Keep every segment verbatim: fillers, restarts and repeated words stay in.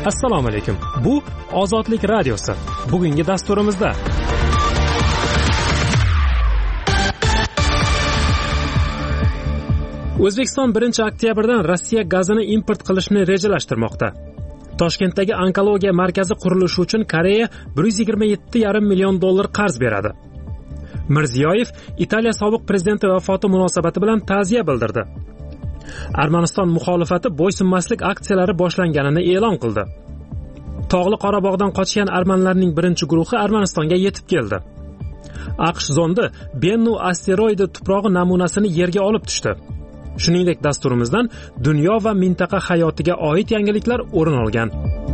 Assalomu alaykum. Bu Ozodlik radiosi. Bugungi dasturimizda O'zbekiston birinchi oktyabrdan Rossiya gazini import qilishni rejalashtirmoqda. Toshkentdagi onkologiya markazi qurilishi uchun Koreya bir yuz yigirma yetti yarim million dollar qarz beradi. Mirziyoyev Italiya sobiq prezidenti vafoti munosabati bilan ta'ziya bildirdi. Armaniston muxolifati bo'ysunmaslik aksiyalari boshlanganini e'lon qildi. Tog'li Qorabog'dan qochgan armanlarning birinchi guruhi Armanistonga yetib keldi. AQSh zondi Bennu asteroidi tuprog'i namunasini yerga olib tushdi. Shuningdek, dasturimizdan dunyo va mintaqa hayotiga oid yangiliklar o'rin olgan.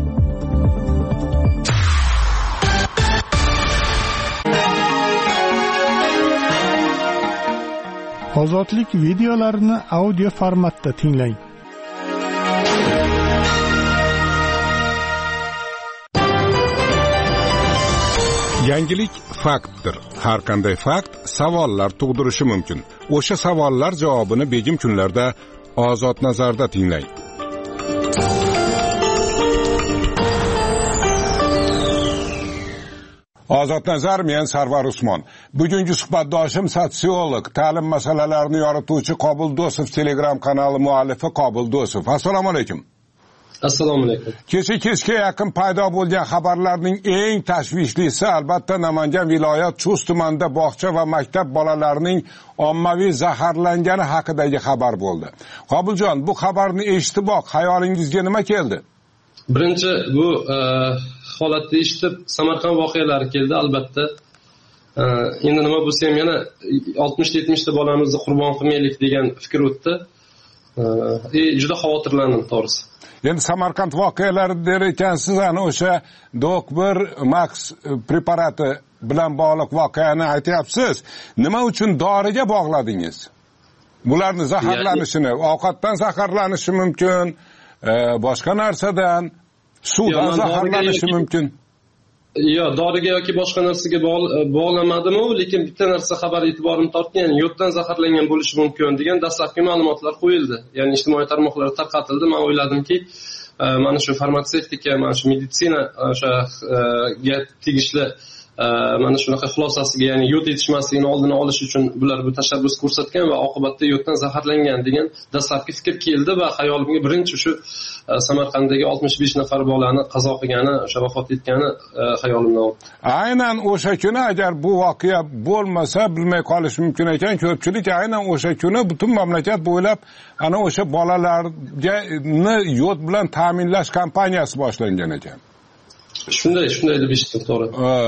Ozodlik videolarini audio formatda tinglang. Yangilik faktdir. Har qanday fakt savollar tug'dirishi mumkin. O'sha savollar javobini begim kunlarda Ozod nazarda tinglang. Ozod nazar, men Sarvar Usmon. Bugungi suhbatdoshim sotsiolog, ta'lim masalalarini yorituvchi Qobil Do'stov Telegram kanali muallifi Qobil Do'stov. Assalomu alaykum. Assalomu alaykum. Kecha kechga yaqin paydo bo'lgan xabarlarning eng tashvishlisi albatta Namangan viloyat Chust tumanida bog'cha va maktab bolalarining ommaviy zaharlangani haqidagi xabar bo'ldi. Qobiljon, bu xabarni eshitiboq xayolingizga nima keldi? Birinchi bu e, holatni eshitib Samarqand voqealari keldi albatta. E, endi nima bo'lsa ham yana oltmish yetmish ta bolamizni qurbon qilmaylik degan fikr o'tdi. E, juda xavotirlandim to'g'risi. Endi Samarqand voqealari der ekansiz, ana o'sha Dok bir Max preparati bilan bog'liq voqeani aytyapsiz. Nima uchun doriga bog'ladingiz? Bularni zaharlanishini, ovqatdan zaharlanishi mumkin, e, boshqa narsadan, suvdan zaharlanishi mumkin. Yo, doriga yoki boshqa narsaga bog'lamadim-u, lekin bitta narsa xabar e'tiborimni tortgan, yoddan zaharlangan bo'lishi mumkin degan dastlabki ma'lumotlar qo'yildi. Ya'ni ijtimoiy tarmoqlarda tarqatildi. Men o'yladimki, mana shu farmatsevtika, mana shu meditsina o'shaga tegishli mana shunaqa xulosasiga, ya'ni yod yetishmasligini oldini olish uchun bular bu tashabbus ko'rsatgan va oqibatda yoddan zaharlangan degan dastlabki fikr keldi va xayolimga birinchi shu Samarqanddagi oltmish besh nafar bolani qazo qilgani, o'sha vafot etgani xayolimdan o'tdi. Aynan o'sha kuni agar bu voqea bo'lmasa bilmay qolish mumkin ekan, ko'pchilik aynan o'sha kuni butun mamlakat bo'ylab ana o'sha bolalarga yod bilan ta'minlash kampaniyasi boshlangan ekan. Shunday, shunday deb eshitdim, to'g'ri.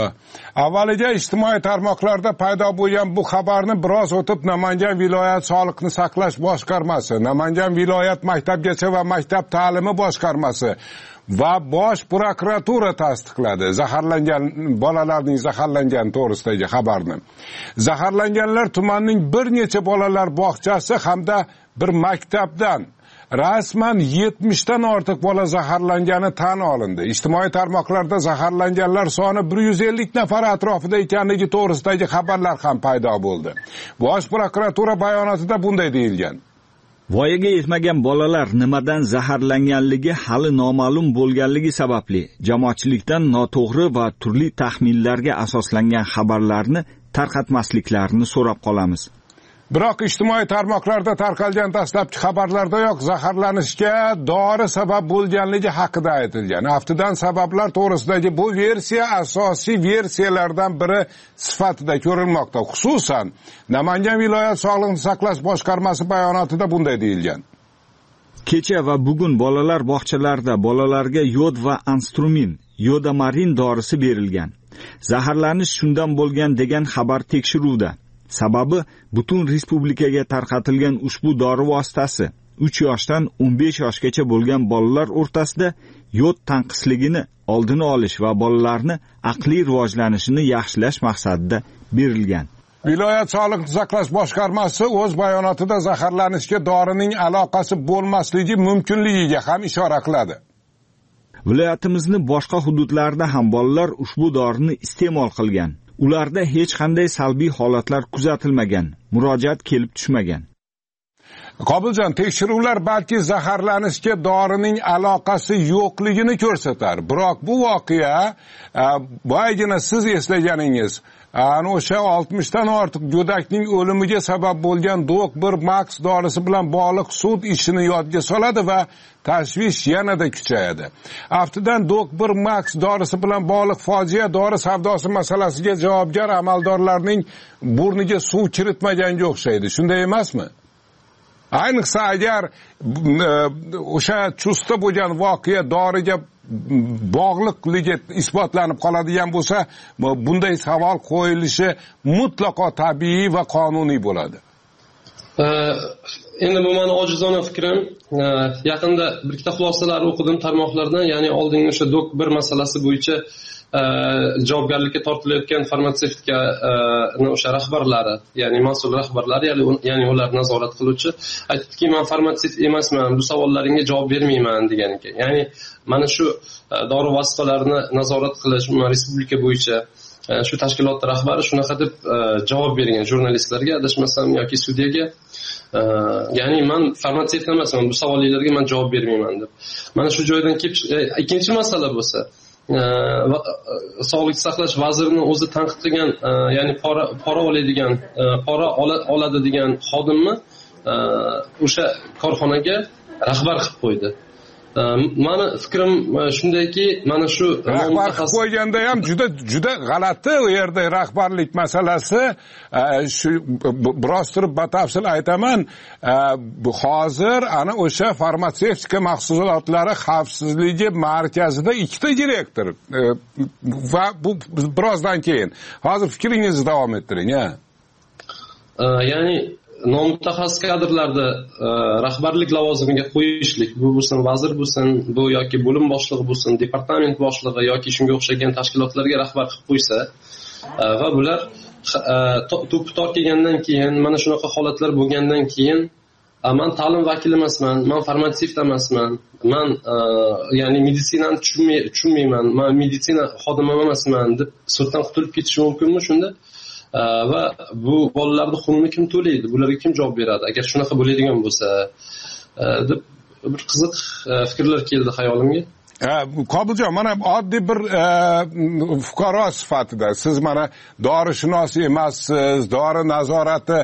Avvaliga ijtimoiy tarmoqlarda paydo bo'lgan bu xabarni biroz o'tib Namangan viloyat Sog'liqni saqlash boshqarmasi, Namangan viloyat maktabgacha va maktab ta'limi boshqarmasi va bosh prokuratura tasdiqladi zaharlangan bolalarning zaharlangan to'g'risidagi xabarni. Zaharlanganlar tumanning bir necha bolalar bog'chasi hamda bir maktabdan rasman yetmishdan ortiq bola zaharlangani tan olindi. Ijtimoiy tarmoqlarda zaharlanganlar soni bir yuz ellik nafar atrofida ekanligi to'g'risidagi xabarlar ham paydo bo'ldi. Bosh prokuratura bayonotida bunday deyilgan. Voyaga yetmagan bolalar nimadan zaharlanganligi hali noma'lum bo'lganligi sababli jamoatchilikdan noto'g'ri va turli taxminlarga asoslangan xabarlarni tarqatmasliklarini so'rab qolamiz. Biroq ijtimoiy tarmoqlarda tarqalgan dastlabki xabarlardayoq zaharlanishga dori sabab bo'lganligi haqida aytilgan. Aftidan sabablar to'g'risidagi bu versiya asosiy versiyalardan biri sifatida ko'rilmoqda. Xususan, Namangan viloyat Sog'liqni saqlash boshqarmasi bayonotida bunday deyilgan. Kecha va bugun bolalar bog'chalarida bolalarga yod va anstrumin, yodamarin dorisi berilgan. Zaharlanish shundan bo'lgan degan xabar tekshiruvda. Sababi butun respublikaga tarqatilgan ushbu dori vositasi uch yoshdan o'n besh yoshgacha bo'lgan bolalar o'rtasida yod tanqisligini oldini olish va bolalarni aqliy rivojlanishini yaxshilash maqsadida berilgan. Viloyat Sog'liqni saqlash boshqarmasi o'z bayonotida zaharlanishga dorining aloqasi bo'lmasligi mumkinligiga ham ishora qiladi. Viloyatimizning boshqa hududlarida ham bolalar ushbu dorini iste'mol qilgan. Ularda hech qanday salbiy holatlar kuzatilmagan, murojaat kelib tushmagan. Qobiljon, tekshiruvlar balki zaharlanishga dorining aloqasi yo'qligini ko'rsatar. Biroq bu voqea boygina siz eslaganingiz, ana o'sha oltmishdan ortiq go'dakning o'limiga sabab bo'lgan Doc bir Max dorisi bilan bog'liq sud ishini yodga soladi va tashvish yanada kuchayadi. Aftidan Doc bir Max dorisi bilan bog'liq fojia dori savdosi masalasiga javobgar amaldorlarning burniga suv kiritmaganga o'xshaydi. Shunday emasmi? Ayniqsa agar o'sha chustda bo'lgan voqea doriga bog'liqligi isbotlanib qoladigan bo'lsa, bunday savol qo'yilishi mutlaqo tabiiy va qonuniy bo'ladi. Endi bu meni ojizona fikrim. Yaqinda bir ikkita xulosalar o'qidim tarmoqlardan, ya'ni oldingi o'sha Doc bir masalasi bo'yicha javobgarlikka tortilayotgan farmatsevtika o'sha rahbarlari, ya'ni mas'ul rahbarlari, ya'ni ular nazorat qiluvchi aytdiki, men farmatsevt emasman, bu savollaringga javob bermayman degan ekan. Ya'ni mana shu dori vositalarini nazorat qilish respublika bo'yicha shu tashkilot rahbari shunaqa deb javob bergan jurnalistlarga, adashmasam yoki sudyaga. Ya'ni men farmatsevt emasman, bu savollarga men javob bermayman deb. Mana shu joydan kelib ikkinchi masala bo'lsa, Sog'liqni saqlash vazirining o'zi tanqidlagan, ya'ni pora pora oladigan, pora oladi degan xodimni o'sha korxonaga rahbar qilib qo'ydi. Meni fikrim shundayki, mana shu rahbar qilib qo'yganda ham juda juda g'alati u yerda rahbarlik masalasi. Shu biroz turib batafsil aytaman. Hozir ana o'sha farmatsevtika mahsulotlari xavfsizligi markazida ikkita direktor va bu birozdan keyin. Hozir fikringizni davom ettiring, ha. Ya'ni nomutaxassis kadrlarni rahbarlik lavozimiga qo'yishlik, bu bo'lsin vazir bo'lsin, bu yoki bo'lim boshlig'i bo'lsin, departament boshlig'i yoki shunga o'xshagan tashkilotlarga rahbar qilib qo'ysa va bular to'p tor kelgandan keyin, mana shunaqa holatlar bo'lgandan keyin, men ta'lim vakili emasman, men farmatsevt emasman, men ya'ni meditsinani tushunmayman, men meditsina xodimi emasman deb suddan qutulib ketishi mumkinmi shunda? Va bu bolalarning xunini kim to'laydi? Bularga kim javob beradi agar shunaqa bo'ladigan bo'lsa deb bir qiziq fikrlar keldi xayolimga. Qobiljon, mana oddiy bir fuqaro sifatida siz mana dorishunos emassiz, dori nazorati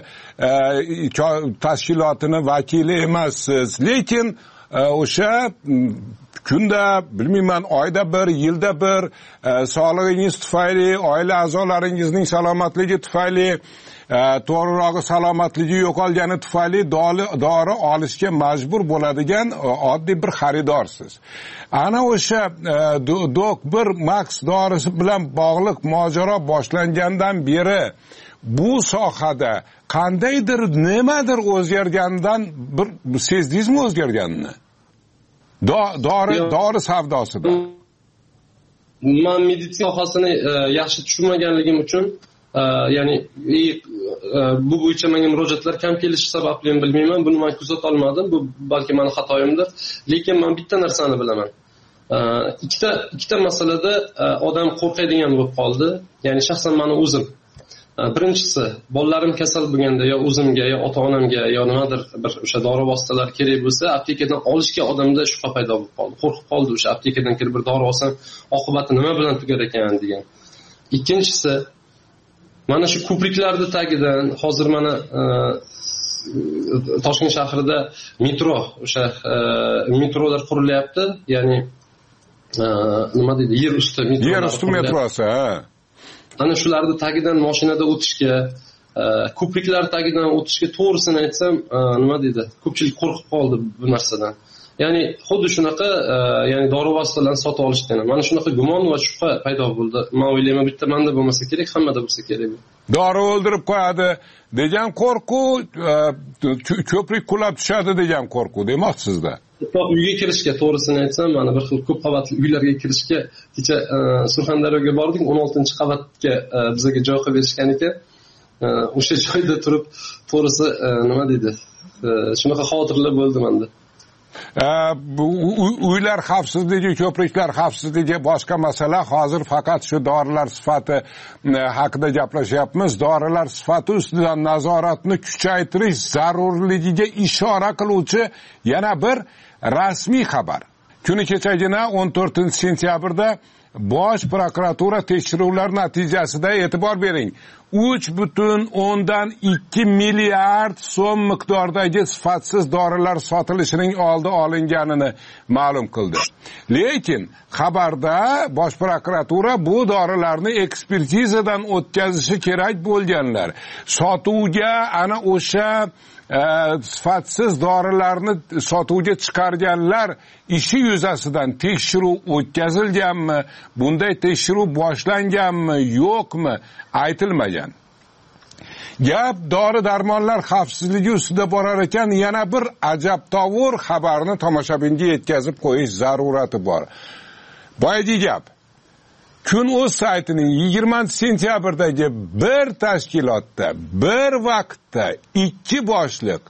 tashkilotini vakili emassiz, lekin o'sha kunda, bilmayman, oyda bir, yilda bir sog'lig'ingiz tufayli, oila a'zolaringizning salomatligi tufayli, to'g'rirog'i salomatligi yo'qolgani tufayli dori olishga majbur bo'ladigan oddiy bir xaridorsiz. Ana o'sha Doc bir Max dorisi bilan bog'liq mojaro boshlangandan beri bu sohada qandaydir nimadir o'zgarganidan bir sezdingizmi o'zgarganini? Dori dori savdosida. Men meditsina sohasini yaxshi tushunmaganligim uchun, ya'ni bu bo'yicha menga murojaatlar kam kelishi sababli bilmayman, buni men kuzata olmadim, bu balki meni xatoyimdir. Lekin men bitta narsani bilaman. Ikkita ikkita masalada odam qo'rqadigan bo'lib qoldi. Ya'ni shaxsan meni o'zim. Birinchisi, bolalarim kasal bo'lganda yo o'zimga yo ota-onamga yo nimadir bir o'sha dori vositalari kerak bo'lsa, aptekadan olishga odamda shubha paydo bo'lib qoldi. Qo'rqib qoldi, o'sha aptekadan kirib bir dori olsam, oqibati nima bilan tugar ekan degan. Ikkinchisi, mana shu ko'priklarning tagidan hozir mana Toshkent shahrida metro, o'sha metrolar qurilyapti, ya'ni nima deydi, yer usti metro. Yer usti metrosi, ha. Ana shularning tagidan mashinada o'tishga, ko'priklar tagidan o'tishga to'g'risini aytsam, nima deydi? Ko'pchilik qo'rqib qoldi bu narsadan. Ya'ni xuddi shunaqa, ya'ni dori vositalarini sotib olishdan. Mana shunaqa gumon va shubha paydo bo'ldi. Men o'ylayman, bitta menda bo'lmasa kerak, hammada bo'lsa kerak. Dori o'ldirib qo'yadi degan qo'rquv, ko'prik qulab tushadi degan qo'rquv demoqchisizda. Uyga kirishga, to'g'risini aytsam, mana bir xil ko'p qavatli uylarga kirishga kecha Surxondaryoga bordik, o'n oltinchi qavatga bizga joy qilib berishgan ekan. O'sha joyda turib, to'g'risi nima deydi? Shunaqa xavotirlar bo'ldi menda. uylar xavfsizligi, ko'priklar xavfsizligi boshqa masala. Hozir faqat shu dorilar sifati haqida gaplashyapmiz. Dorilar sifati ustidan nazoratni kuchaytirish zarurligiga ishora qiluvchi yana bir rasmiy xabar. Kuni kechagina o'n to'rtinchi sentyabrda Bosh prokuratura tekshiruvlar natijasida e'tibor bering, uch butun o'ndan ikki milliard so'm miqdordagi sifatsiz dorilar sotilishining oldi olinganini ma'lum qildi. Lekin xabarda Bosh prokuratura bu dorilarni ekspertizadan o'tkazishi kerak bo'lganlar, sotuvga ana o'sha sifatsiz dorilarni sotuvga chiqarganlar ishi yuzasidan tekshiruv o'tkazilganmi, bunday tekshiruv boshlanganmi, yo'qmi aytilmagan. Gap dori darmonlar xavfsizligi ustida borar ekan, yana bir ajabtovur xabarni tomoshabinga yetkazib qo'yish zarurati bor. Boyagi gap. Kun.uz saytining yigirmanchi sentyabrdagi bir tashkilotda bir vaqtda ikki boshliq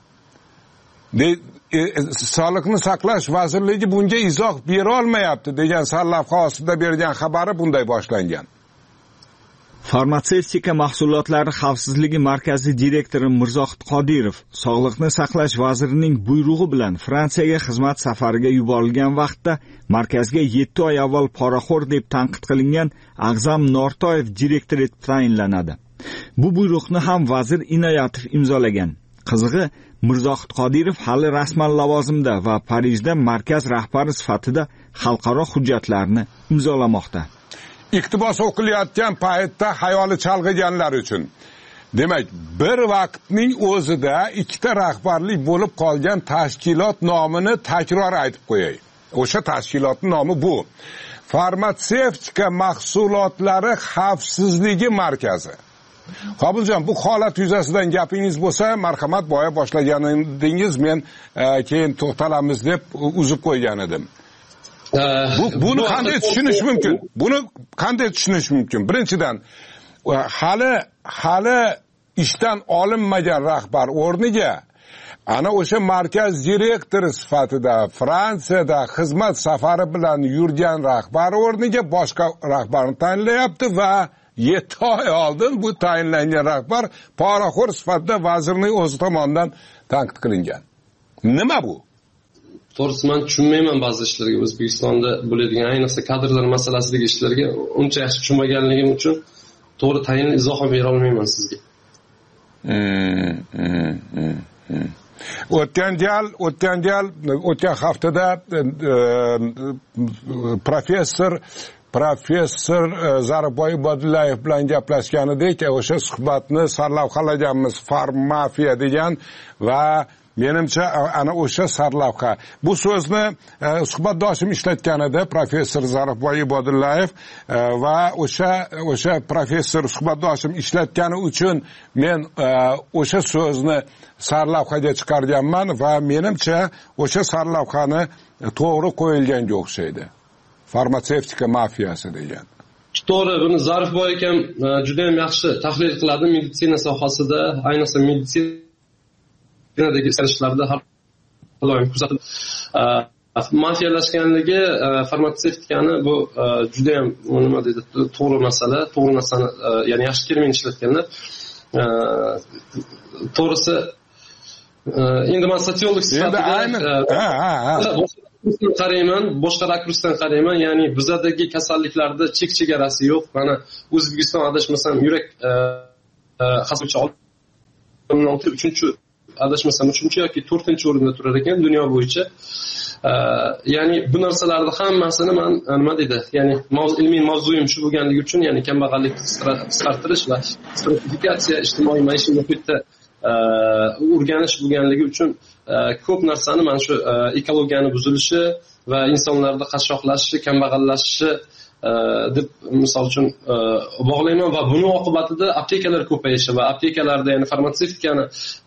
Sog'liqni saqlash vazirligi bunga izoh bera olmayapti degan sarlavha ostida bergan xabari bunday boshlangan. Farmatsevtika mahsulotlari xavfsizligi markazi direktori Mirzohid Qodirov Sog'liqni saqlash vazirining buyrug'i bilan Fransiyaga xizmat safariga yuborilgan vaqtda markazga yetti oy avval poraxo'r deb tanqid qilingan Ag'zam Nortoyev direktor etib tayinlanadi. Bu buyruqni ham vazir Inoyatov imzolagan. Qizig'i, Mirzohid Qodirov hali rasman lavozimda va Parijda markaz rahbari sifatida xalqaro hujjatlarni imzolamoqda. Iqtibos o'qilayotgan paytda xayoli chalg'iganlar uchun. Demak, bir vaqtning o'zida ikkita rahbarlik bo'lib qolgan tashkilot nomini takror aytib qo'yay. O'sha tashkilotning nomi bu. Farmatsevtika mahsulotlari xavfsizligi markazi. Qobuljon, bu holat yuzasidan gapingiz bo'lsa, marhamat, boya boshlaganidingiz, men keyin to'xtalamiz deb uzib qo'ygan edim. Bu, buni qanday tushunish mumkin? Buni qanday tushunish mumkin? Birinchidan, hali hali ishdan olinmagan rahbar o'rniga ana o'sha markaz direktori sifatida Fransiyada xizmat safari bilan yurgan rahbar o'rniga boshqa rahbarni tayinlayapti va yetti oy oldin bu tayinlangan rahbar poraxo'r sifatida vazirning o'zi tomonidan tanqid qilingan. Nima bu? To'g'risi, men tushunmayman ba'zi ishlarga. O'zbekistonda bo'ladigan, ayniqsa kadrlar masalasidagi ishlarga uncha yaxshi tushunmaganligim uchun to'g'ri tayinli izoh ham bera olmayman sizga. O'tgan gal, o'tgan gal, o'tgan haftada professor Professor Zarboy Bodillayev bilan gaplashganidek, o'sha suhbatni sarlavhalaganmiz, farmafiya degan va menimcha ana o'sha sarlavha. Bu so'zni suhbatdoshim ishlatgan edi, professor Zarboy Bodillayev, va o'sha o'sha professor suhbatdoshim ishlatgani uchun men o'sha so'zni sarlavhaga chiqarganman va menimcha o'sha sarlavhani to'g'ri qo'yilganga o'xshaydi. Farmatsevtika mafiyasi degan. To'g'ri, buni Zarifboy akam juda ham yaxshi tahlil qiladi meditsina sohasida, ayniqsa meditsinadagi ishlarda har doim kuzatib, mafiyalashganligi farmatsevtikani bu juda ham nima deydi, to'g'ri masala, to'g'ri narsani, ya'ni yaxshi termin ishlatganlar. To'g'risi, endi men sotsiolog sifatida qarayman, boshqa rakursdan qarayman, ya'ni bizadagi kasalliklarda chek chegarasi yo'q. Mana O'zbekiston adashmasam yurak xastalikchi olimlar uchinchi adashmasam uchinchi yoki to'rtinchi o'rinda turar ekan dunyo bo'yicha. Ya'ni bu narsalarning hammasini men nima deydi, ya'ni ilmiy mavzuyim shu bo'lganligi uchun, ya'ni kambag'allikni qisqartirish va stratifikatsiya, ijtimoiy maishiy muhitda o'rganish bo'lganligi uchun ko'p narsani mana shu ekologiyani buzilishi va insonlarda qashshoqlashishi, kambag'allashishi deb misol uchun bog'layman va buni oqibatida aptekalar ko'payishi va aptekalarda, ya'ni farmatsevtikani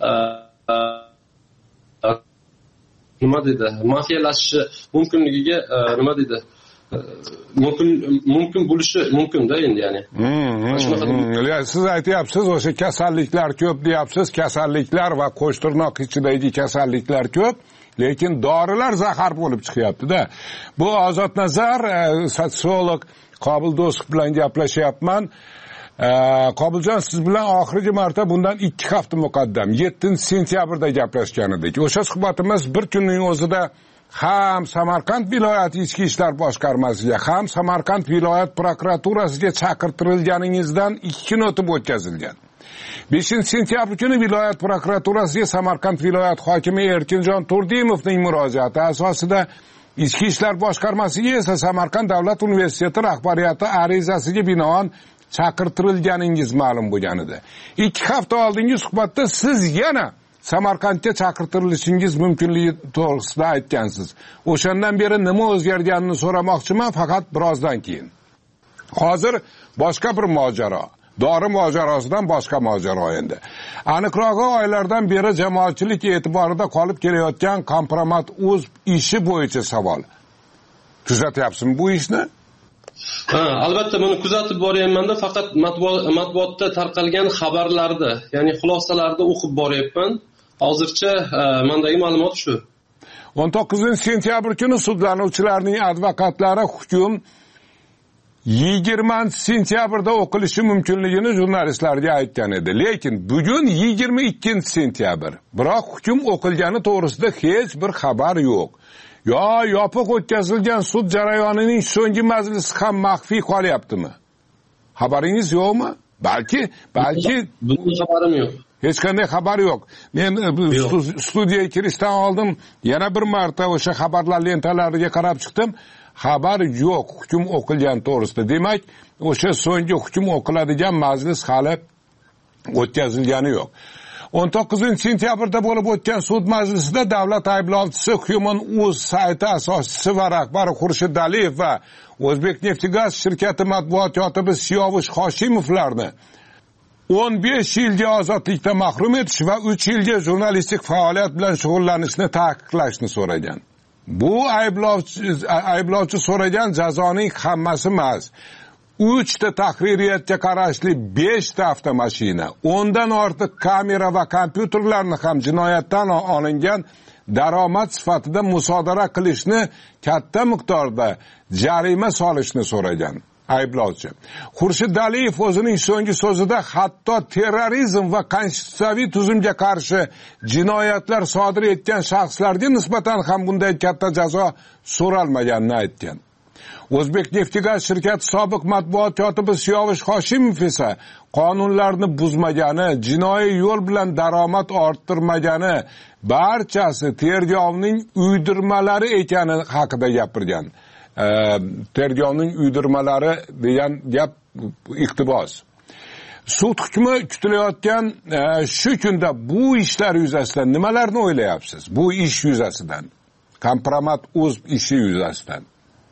nima deydi, mafiyalashishi mumkinligiga nima deydi, mumkin mumkin bo'lishi mumkin-da endi, ya'ni. Siz aytyapsiz, o'sha kasalliklar ko'p deyapsiz, kasalliklar va qo'shtirnoq ichidagi kasalliklar ko'p. lekin dorilar zahar bo'lib chiqyapti-da. Bu Ozodnazar sotsiolog Qobil Do'stov bilan gaplashyapman. Qobiljon, siz bilan oxirgi marta bundan ikki hafta muqaddam yettinchi sentyabrda gaplashgan edik. O'sha suhbatimiz bir kunning o'zida ham Samarqand viloyat ichki ishlar boshqarmasiga, ham Samarqand viloyat prokuraturasiga chaqirtirilganingizdan ikki kun o'tib o'tkazilgan. beshinchi sentyabr kuni viloyat prokuraturasiga Samarqand viloyat hokimi Erkinjon Turdimovning murojaati asosida ichki ishlar boshqarmasiga esa Samarqand davlat universiteti rahbariyati arizasiga binoan chaqirtirilganingiz ma'lum bo'lgan edi. ikki hafta oldingi suhbatda siz yana Samarqandga chaqirtirilishingiz mumkinligi to'g'risida aytgansiz. O'shandan beri nima o'zgarganini so'ramoqchiman, faqat birozdan keyin. Hozir boshqa bir mojaro. Dori mojarosidan boshqa mojaro endi. Aniqrog'i oylardan beri jamoatchilik e'tiborida qolib kelayotgan Kompromat.uz ishi bo'yicha savol. Kuzatyapsizmi bu ishni? Ha, albatta buni kuzatib boryapman-da, faqat matbuotda tarqalgan xabarlarda, ya'ni xulosalarda o'qib boryapman. Hozircha mendagi ma'lumot shu. o'n to'qqizinchi sentyabr kuni sudlanuvchilarning advokatlari hukm yigirmanchi sentyabrda o'qilishi mumkinligini jurnalistlarga aytgan edi. Lekin bugun yigirma ikkinchi sentyabr. Biroq hukm o'qilgani to'g'risida hech bir xabar yo'q. Yo, yopiq o'tkazilgan sud jarayonining so'nggi majlisi ham maxfiy qolyaptimi? Xabaringiz yo'qmi? Balki, balki bunday xabarim yo'q. Hech qanday xabar yo'q. Men studiyaga kirishdan oldin yana bir marta o'sha xabarlar lentalariga qarab chiqdim. Xabar yo'q hukm o'qilgan to'g'risida. Demak, o'sha so'nggi hukm o'qiladigan majlis hali o'tkazilgani yo'q. o'n to'qqizinchi sentyabrda bo'lib o'tgan sud majlisida davlat ayblovchisi Human.uz sayti asoschisi va rahbari Xurshid Aliyev va O'zbekneftgaz shirkati matbuot kotibi Siyovush Hoshimovlarni o'n besh yilga ozodlikdan mahrum etish va uch yilga jurnalistik faoliyat bilan shug'ullanishni taqiqlashni so'ragan. Bu ayblovchi ayblovchi so'ragan jazoning hammasi emas. uchta tahririyatga qarashli beshta avtomashina, o'ndan ortiq kamera va kompyuterlarni ham jinoyatdan olingan daromad sifatida musodara qilishni, katta miqdorda jarima solishni so'ragan ayblovchi. Xurshid Aliyev o'zining so'nggi so'zida hatto terrorizm va konstitutsiyaviy tuzumga qarshi jinoyatlar sodir etgan shaxslarga nisbatan ham bunday katta jazo so'ralmaganini aytgan. O'zbekneftgaz shirkati sobiq matbuot kotibi Siyovush Hoshimov esa qonunlarni buzmagani, jinoiy yo'l bilan daromad orttirmagani barchasi tergovning uydirmalari ekani haqida gapirgan. E, tergovning uydirmalari degan gap iqtibos. Sud hukmi kutilayotgan e, shu kunda bu ishlar yuzasidan nimalarni o'ylayapsiz? Bu ish yuzasidan, Kompromat.uz ishi yuzasidan.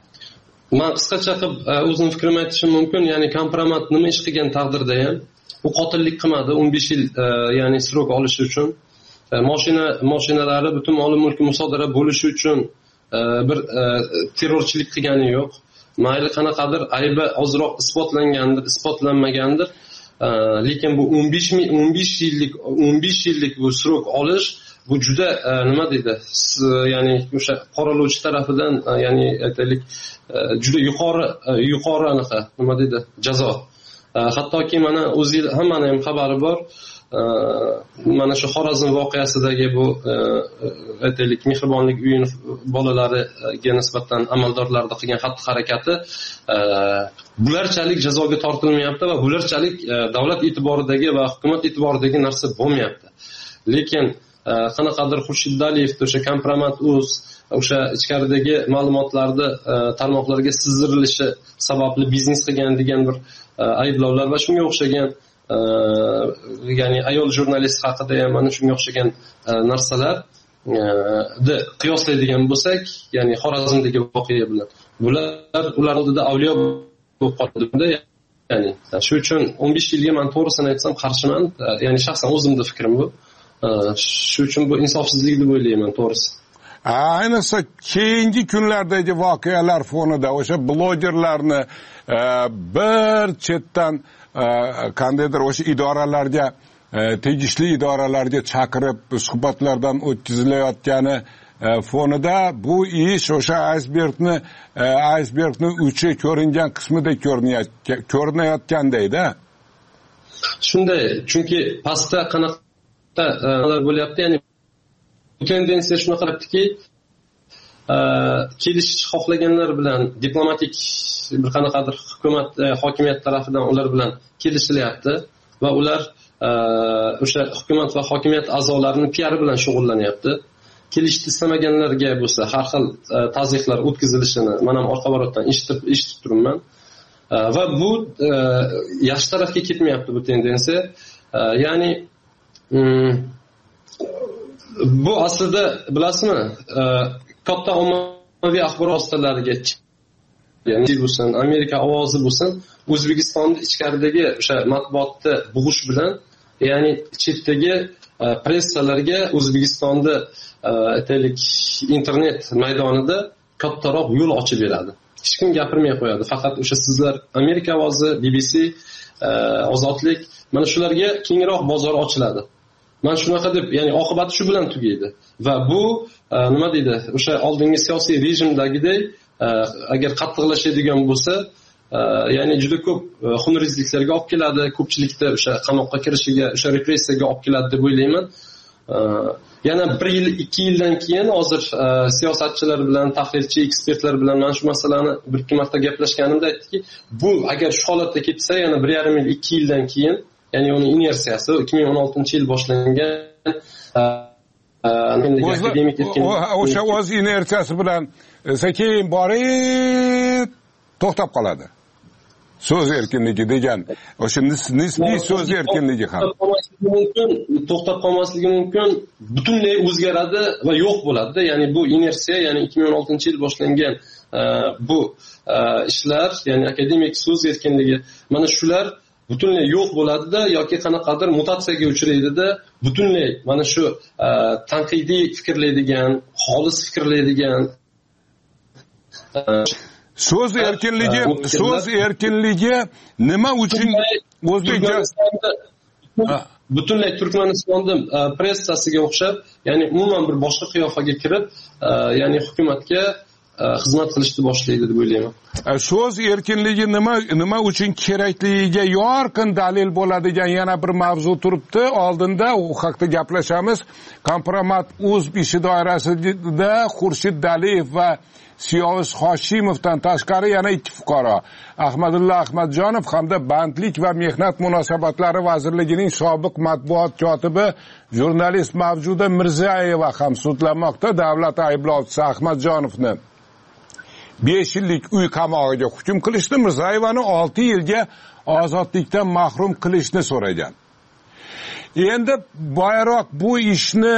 Men qisqacha qilib o'zim fikrimni aytishim mumkin. Ya'ni kompromat nima ish qilgan taqdirda ham u qotillik qilmadi. o'n besh yil ya'ni srok olishi uchun, mashina mashinalari butun mol mulki musodara bo'lishi uchun bir terrorchilik qilgani yo'q. Mayli qanaqadir aybi ozroq isbotlangandir, isbotlanmagandir. Lekin bu o'n besh yillik o'n besh yillik bu srok olish bu juda nima deydi? Ya'ni o'sha qoralovchi tarafidan ya'ni aytaylik juda yuqori yuqori anaqa nima deydi? Jazo. Hattoki mana o'zi hammani ham xabari bor. Mana shu Xorazm voqeasidagi bu aytaylik mehribonlik uyini bolalariga nisbatan amaldorlarda qilgan xatti-harakati bularchalik jazoga tortilmayapti va bularchalik davlat e'tiboridagi va hukumat e'tiboridagi narsa bo'lmayapti. Lekin qanaqadir Xurshid Aliyev o'sha Kompromat.uz o'sha ichkaridagi ma'lumotlarni tarmoqlarga sizdirilishi sababli biznes qilgan degan bir ayblovlar va shunga o'xshagan ya'ni ayol jurnalist haqida ham mana shunga o'xshagan narsalarni qiyoslaydigan bo'lsak, ya'ni Xorazmdagi voqea bilan bular ular oldida avliyo bo'lib qoldi. Ya'ni shu uchun o'n besh yilga men to'g'risini aytsam qarshiman. Ya'ni shaxsan o'zimning fikrim bu. Shu uchun bu insofsizlik deb o'ylayman to'g'risi. Ayniqsa keyingi kunlardagi voqealar fonida o'sha blogerlarni bir chetdan qandaydir o'sha idoralarga, tegishli idoralarga chaqirib suhbatlardan o'tkazilayotgani fonida bu ish o'sha aysbergni aysbergni uchi ko'ringan qismida ko'rinayotgandayda. Shunday, chunki pastda qanaqa bo'lyapti, ya'ni tendensiya shunaqa bo'lyaptiki, kelishishni xohlaganlar bilan diplomatik bir qanaqadir hukumat hokimiyat tarafidan ular bilan kelishilyapti va ular o'sha hukumat va hokimiyat a'zolarining P R bilan shug'ullanyapti. Kelishishni istamaganlarga bo'lsa har xil tazyiqlar o'tkazilishini men ham orqa barotdan eshitib eshitib turibman. Va bu yaxshi tarafga ketmayapti bu tendensiya. Ya'ni bu aslida bilasizmi, katta ommaviy axborot vositalariga, ya'ni bo'lsin, Amerika ovozi bo'lsin, O'zbekistonning ichkaridagi o'sha matbuotni bug'ish bilan, ya'ni chetdagi pressalarga O'zbekistonda aytaylik internet maydonida kattaroq yo'l ochib beradi. Hech kim gapirmay qo'yadi. Faqat o'sha sizlar Amerika ovozi, B B C, Ozodlik, mana shularga kengroq bozor ochiladi. Men shunaqa deb, ya'ni oqibati shu bilan tugaydi. Va bu nima deydi? O'sha oldingi siyosiy rejimdagidek agar qattiqlashadigan bo'lsa, ya'ni juda ko'p xunrezliklarga olib keladi, ko'pchilikda o'sha qamoqqa kirishiga, o'sha repressiyaga olib keladi deb o'ylayman. Yana bir yil, ikki yildan keyin hozir siyosatchilar bilan, tahlilchi, ekspertlar bilan men shu masalani bir ikki marta gaplashganimda aytdiki, bu agar shu holatda ketsa, yana bir yarim yil, ikki yildan keyin, ya'ni uni inersiyasi ikki ming o'n oltinchi yil boshlangan o'sha o'z inersiyasi bilan sekin borib to'xtab qoladi. So'z erkinligi degan, o'sha nisbiy so'z erkinligi ham to'xtab qolmasligi mumkin, butunlay o'zgaradi va yo'q bo'ladi. Ya'ni bu inersiya, ya'ni ikki ming o'n oltinchi yil boshlangan bu ishlar, ya'ni akademik so'z erkinligi, mana shular butunlay yo'q bo'ladi-da yoki qanaqadir mutatsiyaga uchraydi-da, butunlay mana shu tanqidiy fikrlaydigan, xolis fikrlaydigan so'z erkinligi, so'z erkinligi nima uchun O'zbekistonda butunlay Turkmanistonda pressasiga o'xshab, ya'ni umuman bir boshqa qiyofaga kirib, ya'ni hukumatga xizmat qilishni boshlaydi deb o'ylayman. So'z erkinligi nima nima uchun kerakligiga yorqin dalil bo'ladigan yana bir mavzu turibdi. Oldinda u haqda gaplashamiz. Kompromat uz ishi doirasida Xurshid Daliyev va Siyoz Hoshimovdan tashqari yana ikki fuqaro, Ahmadulla Ahmadjonov hamda Bandlik va Mehnat munosabatlari vazirligining sobiq matbuot kotibi jurnalist Mavjuda Mirzayeva ham sudlanmoqda. Davlat ayblovchisi Ahmadjonovni besh yillik uy qamog'iga hukm qilishdi, Mirzayevani olti yilga ozodlikdan mahrum qilishni so'ragan. Endi boyaroq bu ishni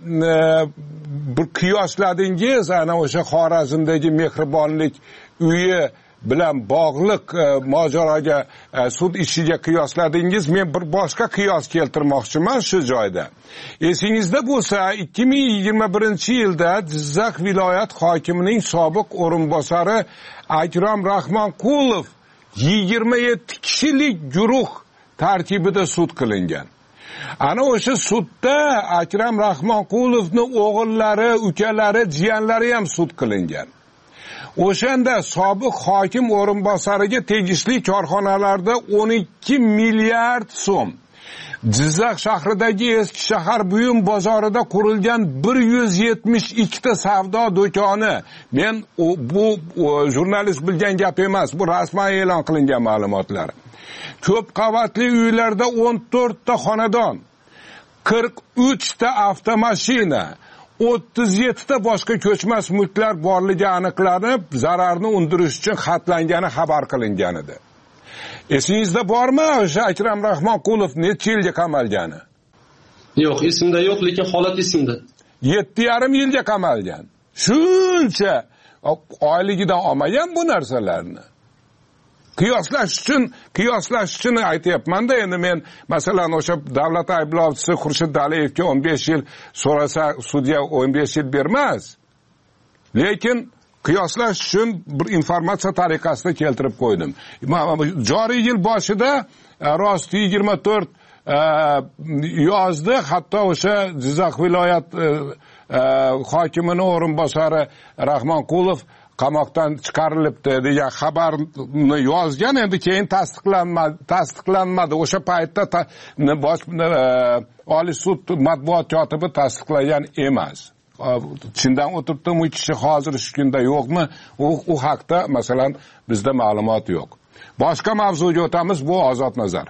bir qiyosladingiz, ana o'sha Xorazmdagi Mehribonlik uyi bilan bog'liq mojaroga, sud ishiga qiyosladingiz. Men bir boshqa qiyos keltirmoqchiman shu joyda. Esingizda bo'lsa, ikki ming yigirma birinchi yilda Jizzax viloyat hokimining sobiq o'rinbosari Akram Rahmonqulov yigirma yetti kishilik guruh tarkibida sud qilingan. Ana o'sha sudda Akram Rahmonqulovning o'g'illari, ukalari, jiyanlari ham sud qilingan. O'shanda sobiq hokim o'rinbosariga tegishli korxonalarda o'n ikki milliard so'm, Jizzax shahridagi eski shahar buyum bozorida qurilgan bir yuz yetmish ikkita savdo do'koni, men bu jurnalist bilgan gap emas, bu rasman e'lon qilingan ma'lumotlar. Ko'p qavatli uylarda o'n to'rtta xonadon, qirq uchta avtomashina, o'ttiz yettita boshqa ko'chmas mulklar borligi aniqlanib, zararni undirish uchun xatlangani xabar qilingan edi. Esingizda bormi o'sha Akram Rahmonqulov necha yilga qamalgani? Yo'q, esimda yo'q, lekin holat esimda. yetti yarim yilga qamalgan. Shuncha oyligidan olmagan bu narsalarni. Qiyoslash uchun, qiyoslash uchun aytayapman-da, endi men masalan o'sha davlat ayblovchisi Xurshid Daliyevga o'n besh yil so'rasa, sudya o'n besh yil bermas. Lekin qiyoslash uchun bir informatsiya tariqasida keltirib qo'ydim. Joriy yil boshida rost yigirma to'rt yozda hatto o'sha Jizzax viloyat hokimini o'rinbosari Rahmonqulov qamoqdan chiqarilibdi degan xabarni yozgan, endi keyin tasdiqlanmadi tasdiqlanmadi o'sha paytda bosh Oliy sud matbuot kotibi tasdiqlagan emas. Chindan o'tiribdimi u kishi hozir shu kunda yo'qmi, u u haqda masalan bizda ma'lumot yo'q. Boshqa mavzuga o'tamiz, bu Ozod Nazar.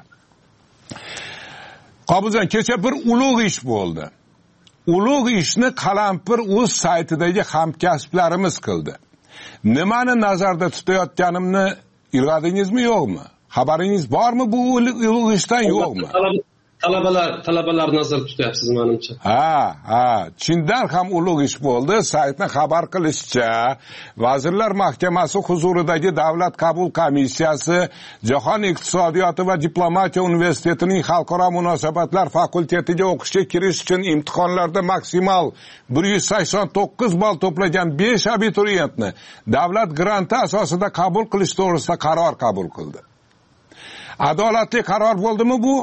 Qobuljon, kecha bir ulug' ish bo'ldi. Ulug' ishni Qalampir o'z saytidagi hamkasblarimiz qildi. Nimani nazarda tutayotganimni ilg'adingizmi, yo'qmi? Xabaringiz bormi bu ulug' ishdan, yo'qmi? Talabalar talabalar nazarda tutyapsiz menimcha. Ha, ha, chindan ham ulug' ish bo'ldi. Saytning xabar qilishicha, Vazirlar Mahkamasi huzuridagi Davlat qabul komissiyasi Jahon iqtisodiyoti va diplomatiya universitetining xalqaro munosabatlar fakultetiga o'qishga kirish uchun imtihonlarda maksimal bir yuz sakson to'qqiz ball to'plagan besh abituriyentni davlat granti asosida qabul qilish to'g'risida qaror qabul qildi. Adolatli qaror bo'ldimi bu?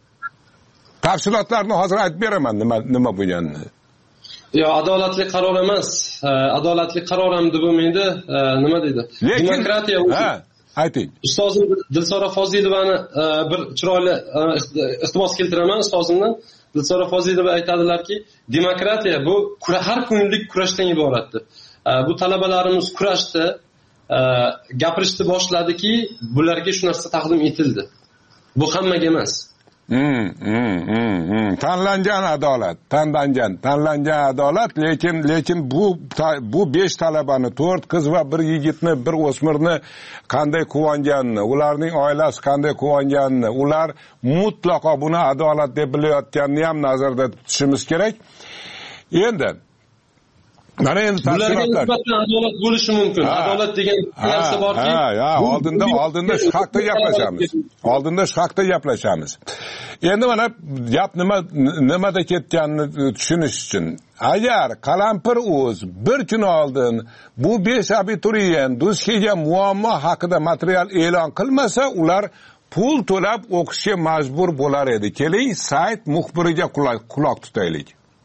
Tafsilotlarni hozir aytib beraman, nima nima bo'lganini. Yo, adolatli qaror emas. Adolatli qaror ham deb bo'lmaydi. Nima deydi? Demokratiya. Ha, ayting. Ustozim Dilsora Fozilovani bir chiroyli iqtibos keltiraman ustozimdan. Dilsora Fozilova aytadilarki, demokratiya bu har kunlik kurashdan iboratdir. Bu talabalarimiz kurashdi, gapirishni boshladiki, bularga shu narsa taqdim etildi. Bu hammaga emas. Hmm, hmm, hmm, hmm. Tanlangan adolat, tanlangan, tanlangan adolat, lekin lekin bu bu besh talabani, to'rt qiz va bir yigitni, bir o'smirni qanday quvonganini, ularning oilasi qanday quvonganini, ular mutlaqo buni adolat deb bilayotganini ham nazarda tutishimiz kerak. Endi mana endi tafsilotlar. Adolat bo'lishi mumkin. Adolat degan narsa borki, ha, ha, oldinda oldinda shu haqda gaplashamiz. Oldinda shu haqda gaplashamiz. Endi mana gap nima nimada ketganini tushunish uchun, agar Qalampir o'z bir kun oldin bu besh abituriyent duch kelgan muammo haqida material e'lon qilmasa, ular pul to'lab o'qishga majbur bo'lar edi. Keling, sayt muxbiriga quloq tutaylik.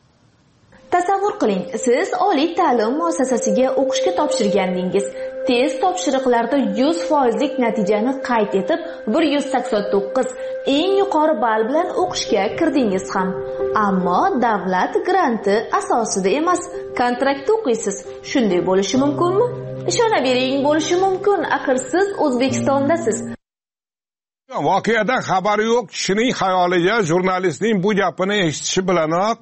Tasavvur qiling, siz oliy ta'lim muassasasiga o'qishga topshirgandingiz. Test topshiriqlarida yuz foizlik natijani qayd etib, bir yuz sakson to'qqiz eng yuqori ball bilan o'qishga kirdingiz ham. Ammo davlat granti asosida emas, kontraktda o'qiysiz. Shunday bo'lishi mumkinmi? Ishonavering, bo'lishi mumkin, axir siz O'zbekistondasiz. Voqeadan xabari yo'q kishining xayoliga jurnalistning bu gapini eshitishi bilanoq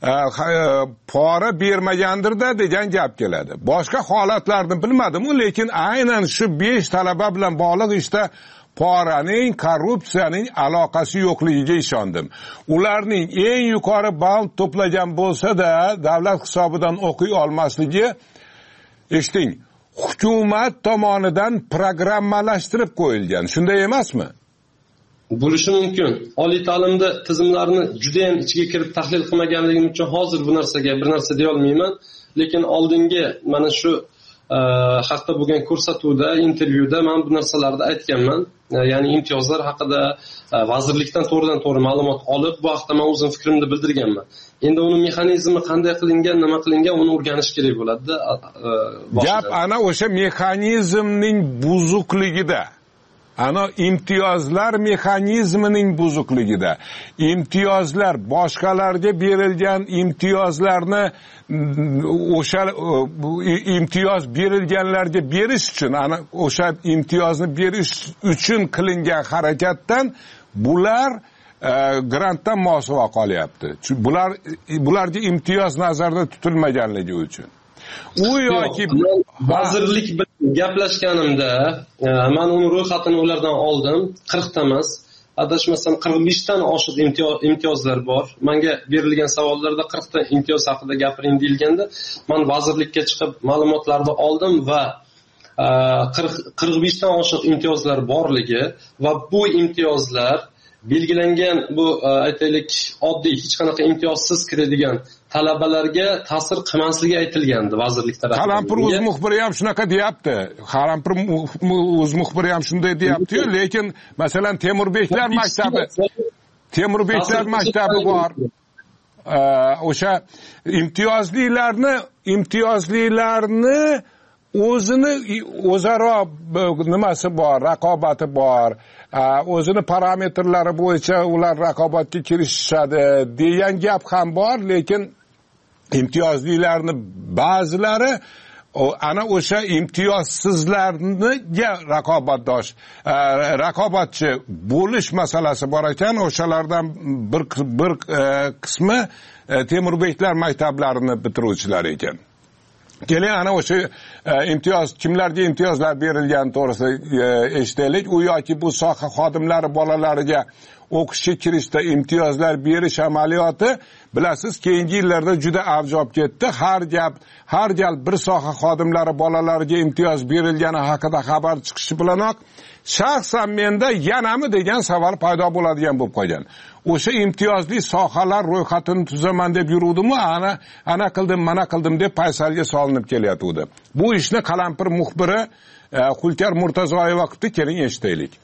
pora bermagandirda degan gap keladi. Boshqa holatlarni bilmadim, lekin aynan shu besh talaba bilan bog'liq ishda poraning, korrupsiyaning aloqasi yo'qligiga ishondim. Ularning eng yuqori ball to'plagan bo'lsa-da, davlat hisobidan o'qiy olmasligi, eshiting, hukumat tomonidan programmalashtirib qo'yilgan. Shunday emasmi? Bo'lishi mumkin. Oliy ta'limda tizimlarni juda ham ichiga kirib tahlil qilmaganligim uchun hozir bu narsaga bir narsa deya olmayman, lekin oldingi mana shu haqda bo'lgan ko'rsatuvda, intervyuda men bu narsalarni aytganman. Ya'ni imtiyozlar haqida vazirlikdan to'g'ridan-to'g'ri ma'lumot olib, bu haqda men o'zim fikrimni bildirganman. Endi uni mexanizmi qanday qilingan, nima qilingan, uni o'rganish kerak bo'ladi-da. Gap ana o'sha mexanizmning buzuqligida. Ana imtiyozlar mexanizmining buzuqligida. Imtiyozlar boshqalarga berilgan imtiyozlarni o'sha imtiyoz berilganlarga berish uchun, ana o'sha imtiyozni berish uchun qilingan harakatdan bular grantdan mosuvo qolyapti. Bular bularga imtiyoz nazarda tutilmaganligi uchun. U yoki vazirlik bilan gaplashganimda, men uni ro'yxatini ulardan oldim, qirq ta emas, adashmasam qirq besh dan oshiq imtiyozlar bor. Menga berilgan savollarda qirq ta imtiyoz haqida gapiring deyilganda, men vazirlikka chiqib ma'lumotlarni oldim va qirq besh dan oshiq imtiyozlar borligi va bu imtiyozlar belgilangan, bu aytaylik oddiy hech qanaqa imtiyozsiz kiradigan talabalarga ta'sir qilmasligi aytilgandi vazirlik tarafidan. Qalampir o'z muxbiri ham shunaqa deyapti. Qalampir o'z muxbiri ham shunday deyapti-yu, lekin masalan Temurbeklar maktabi, Temurbeklar maktabi bor. o'sha imtiyozlilarni imtiyozlilarni o'zini o'zaro nimasi bor, raqobati bor, o'zini parametrlari bo'yicha ular raqobatga kirishishadi degan gap ham bor, lekin imtiyozlilarni ba'zilari ana o'sha imtiyozsizlarga raqobatdosh raqobatchi bo'lish masalasi bor ekan. O'shalardan bir bir qismi Temurbeklar maktablarini bitiruvchilar ekan. Keling, ana o'sha imtiyoz, kimlarga imtiyozlar berilgani to'g'risida eshitaylik. U yoki bu soha xodimlari bolalariga o'qishga kirishda imtiyozlar berish amaliyoti bilasiz, keyingi yillarda juda avj olib ketdi. Har gap, har gal bir soha xodimlari bolalariga imtiyoz berilgani haqida xabar chiqishi bilanoq shaxsan menda yanami degan savol paydo bo'ladigan bo'lib qolgan. O'sha imtiyozli sohalar ro'yxatini tuzaman deb yuruvdimi, ana ana qildim, mana qildim deb paysalga solinib kelyapti. Bu ishni Qalampir muxbiri Xulkar Murtazoyeva qildi. Keling eshitaylik.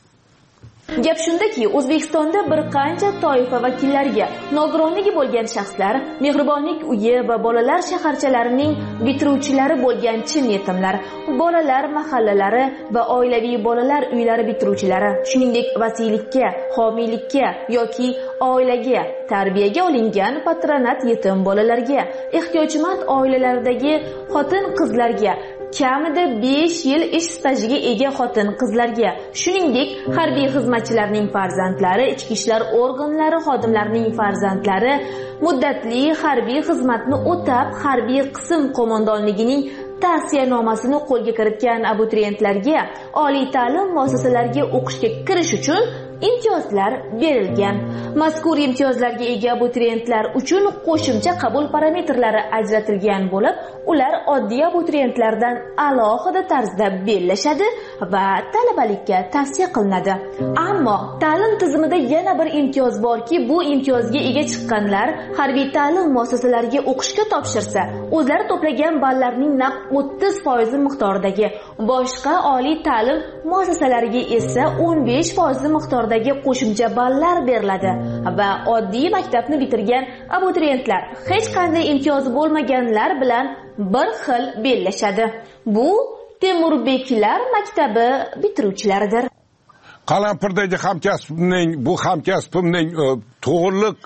Gap shundaki, O'zbekistonda bir qancha toifa vakillariga nogironligi bo'lgan shaxslar, mehribonlik uyi va bolalar shaharchalarining bitiruvchilari bo'lgan chin yetimlar, bolalar mahallalari va oilaviy bolalar uylari bitiruvchilari, shuningdek vasiylikka, homiylikka yoki oilaga, tarbiyaga olingan patronat yetim bolalarga, ehtiyojmand oilalardagi xotin-qizlarga, kamida besh yil ish stajiga ega xotin-qizlarga, shuningdek harbiy xizmatchilarning farzandlari, ichki ishlar organlari xodimlarining farzandlari, muddatli harbiy xizmatni o'tab harbiy qism qo'mondonligining tavsiyanomasini qo'lga kiritgan abituriyentlarga oliy ta'lim muassasalariga o'qishga kirish uchun imtiyozlar berilgan. Mazkur imtiyozlarga ega abituriyentlar uchun qo'shimcha qabul parametrlari ajratilgan bo'lib, ular oddiy abituriyentlardan alohida tarzda bellashadi va talabalikka tavsiya qilinadi. Ammo ta'lim tizimida yana bir imtiyoz borki, bu imtiyozga ega chiqqanlar harbiy ta'lim muassasalariga o'qishga topshirsa, o'zlari to'plagan ballarning naq o'ttiz foiz miqdoridagi, boshqa oliy ta'lim muassasalariga esa o'n besh foiz miqdoridagi qo'shimcha ballar beriladi va oddiy maktabni bitirgan abituriyentlar hech qanday imtiyozi bo'lmaganlar bilan bir xil bellashadi. Bu Temurbeklar maktabi bitiruvchilaridir. Qalampirdagi hamkasbimning bu hamkasbimning to'g'rilik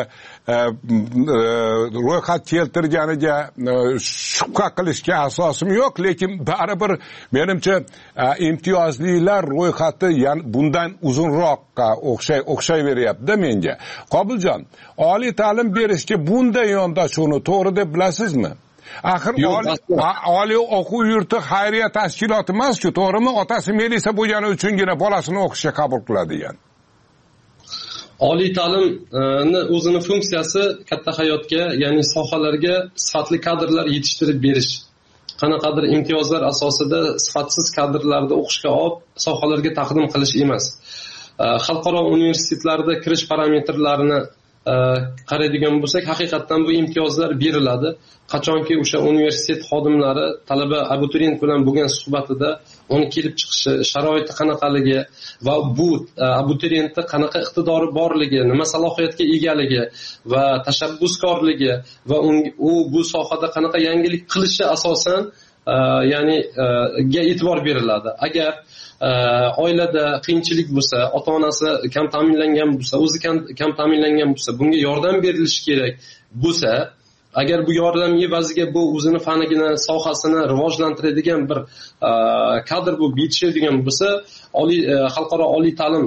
ro'yxat keltirganiga shubha qilishga asosim yo'q, lekin baribir menimcha imtiyozlilar ro'yxati bundan uzunroqqa o'xshay o'xshayveryapti menga. Qobiljon, oliy ta'lim berishga bunday yondashuvni to'g'ri deb bilasizmi? Axir oliy o'quv yurti xayriya tashkiloti emas-ku, to'g'rimi? Otasi milisa bo'lgani uchungina bolasini o'qishga qabul qiladigan. Oliy ta'limni o'zini funksiyasi katta hayotga, ya'ni sohalarga sifatli kadrlar yetishtirib berish. Qanaqadir imtiyozlar asosida sifatsiz kadrlarni o'qishga olib, sohalarga taqdim qilish emas. Xalqaro universitetlarda kirish parametrlarini qaraydigan bo'lsak, haqiqatan bu imtiyozlar beriladi. Qachonki o'sha universitet xodimlari talaba abituriyent bilan bo'lgan suhbatida uni kelib chiqishi, sharoiti qanaqaligi va bu abituriyentning qanaqa iqtidori borligi, nima salohiyatga egaligi va tashabbuskorligi va u bu sohada qanaqa yangilik qilishi asosan ya'ni ga e'tibor beriladi. Agar oilada qiyinchilik bo'lsa, ota-onasi kam ta'minlangan bo'lsa, o'zi kam ta'minlangan bo'lsa, bunga yordam berilishi kerak bo'lsa, agar bu yordam evaziga bu o'zini fanigini, sohasini rivojlantiradigan bir kadr bu yetishadigan bo'lsa, oliy xalqaro oliy ta'lim